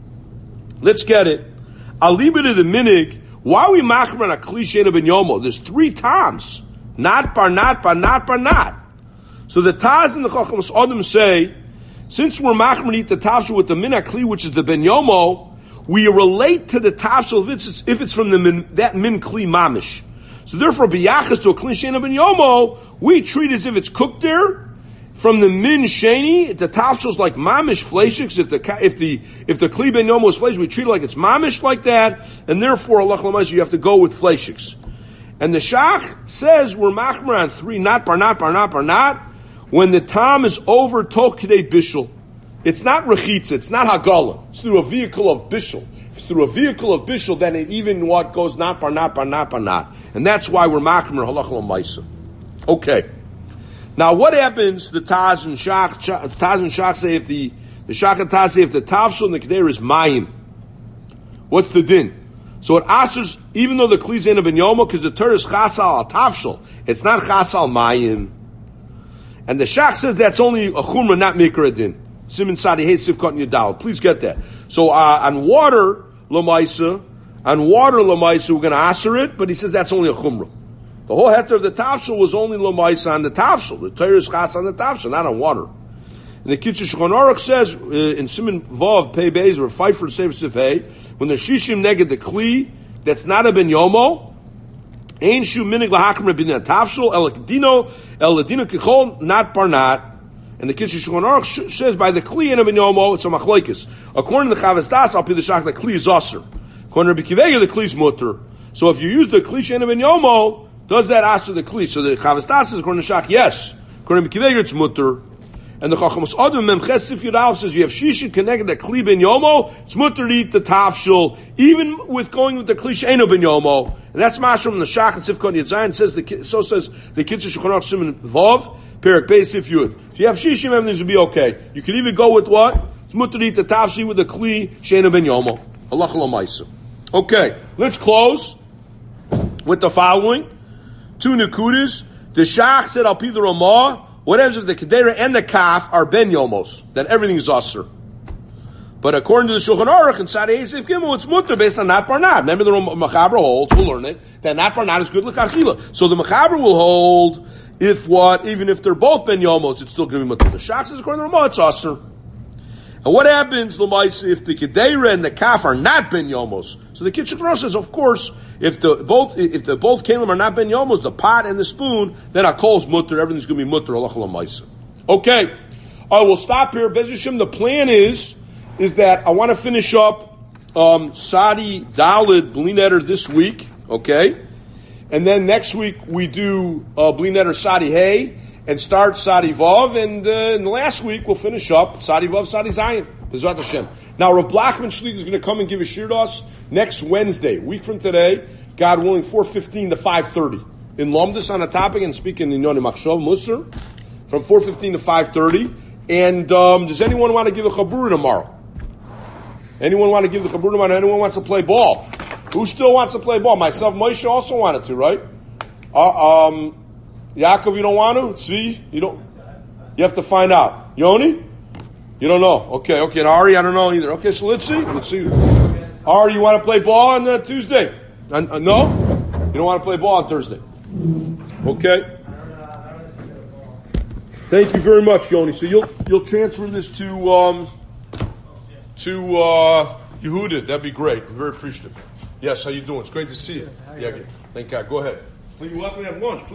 Let's get it. I'll leave it to the minig. Why are we makber on a kli sheina ben yomo? There's three times. Not bar, not bar, not bar, not. So the Taz and the Chacham Adam say, since we're machmer to eat the tafshil with the min kli, which is the ben yomo, we relate to the tafshil if it's, if it's from the min, that min kli mamish. So therefore, biyachas to a kli sheina ben yomo, we treat as if it's cooked there. From the min sheni, the tafshil's like mamish fleishiks. If the if the if the kli ben yomo is fleishiks, we treat it like it's mamish like that, and therefore Allah l'mayis, you have to go with fleishiks. And the shach says we're machmer on three, not bar, not bar, not bar, not. When the time is over, toch kidei bishul. It's not rechitza, it's not hagala. It's through a vehicle of bishul. If it's through a vehicle of bishul, then it even what goes not bar, not bar, not bar, not. And that's why we're machmer halach l'maisa. Okay. Now what happens, the Taz and Shach, Taz and Shach say if the, the Shach and Taz say if the tafshil and the keder is mayim. What's the din? So it asers, even though the kli's in a ben yomo, because the Torah is chasal al tafshil, it's not chasal mayim. And the Shach says that's only a chumrah, not mikra din. Simin Sadi Hey Sivkot Yadal. Please get that. So uh, on water, Lamaisa, on water, Lamaisa, we're going to aser it, but he says that's only a chumrah. The whole heter of the tafshil was only lomaisa on the tafshil. The Torah is chas on the tafshil, not on water. And the Kitzur Shulchan Aruch says uh, in Siman Vav Pei Beis or Pfeiffer Sefer Sifhei, when the shishim neged the kli that's not a ben yomo, ein shu minig lahakim rabbinan tafshil el kedino el ladino kichol not parnat. And the Kitzur Shulchan Aruch says by the kli in a ben yomo it's a machlokes. According to the Chavas Das, Al Pi the Shach, the kli is aser. According to Rabbi Kiveya, the kli is mutter. So if you use the kli she'en a ben yomo, does that aser the kli? So the Chavas Das says according to Shach, yes. According to Rabbi Kiveya, it's mutter. And the Chachamos Adam Memches Sif Yudalef says you have shishin connected the kli ben yomo, it's mutter to eat the tafshil, even with going with the kli she'eno ben yomo. And that's Mash from the Shach and Sifkon Yitzayin. Says the so says the Kitzur Shulchan Aruch Siman Vav Perik Beis Sif Yud. If you have shishim, everything will be okay. You can even go with what? It's mutter to eat the tafshil with the kli she'eno ben yomo. Allah Chalamayim. Okay, let's close with the following two nekudas. The Shach said Al Pi the Ramah. What happens if the Kedera and the Kaf are Ben Yomos? Then everything is Aser. But according to the Shulchan Aruch and Sadei Yisef Gimel, it's Mutter based on Nat Barnat. Remember the Mechaber holds, we'll learn it, that Nat Barnat is good L'chachila. So the Mechaber will hold, if what, even if they're both Ben Yomos, it's still going to be Mutter. The Shach says according to the Ramah, it's Aser. And what happens, L'maisa, if the Kedera and the Kaf are not Ben Yomos? So the Kitzur Aruch says, of course, If the both if the both kelim are not ben yomos, the pot and the spoon, then Hakol's mutter, everything's going to be mutter. Okay, I will stop here. Bez Hashem, the plan is is that I want to finish up um, Sadi Dalid Bli Neder this week. Okay, and then next week we do uh, Bli Neder Sadi Hay and start Sadi Vav, and, uh, and last week we'll finish up Sadi Vav Sadi Zayin. Bezrat Hashem. Now Rav Blachman Shlieg is going to come and give a shir to us next Wednesday, week from today, God willing, four fifteen to five thirty. In Lomdus on a topic and speaking in Yoni Machshov, Musar, from four fifteen to five thirty. And um, does anyone want to give a chabur tomorrow? Anyone want to give the chabur tomorrow? Anyone wants to play ball? Who still wants to play ball? Myself, Moshe also wanted to, right? Uh, um, Yaakov, you don't want to? Tzvi, you don't? You have to find out. Yoni? You don't know. Okay, okay. And Ari, I don't know either. Okay, so let's see. Let's see. Ari, you want to play ball on uh, Tuesday? Uh, uh, no? You don't want to play ball on Thursday? Okay. Thank you very much, Yoni. So you'll you'll transfer this to um, to uh, Yehuda. That'd be great. I'm very appreciative. Yes, how you doing? It's great to see you. Yeah, thank God. Go ahead. Well, you're welcome to have lunch. Please.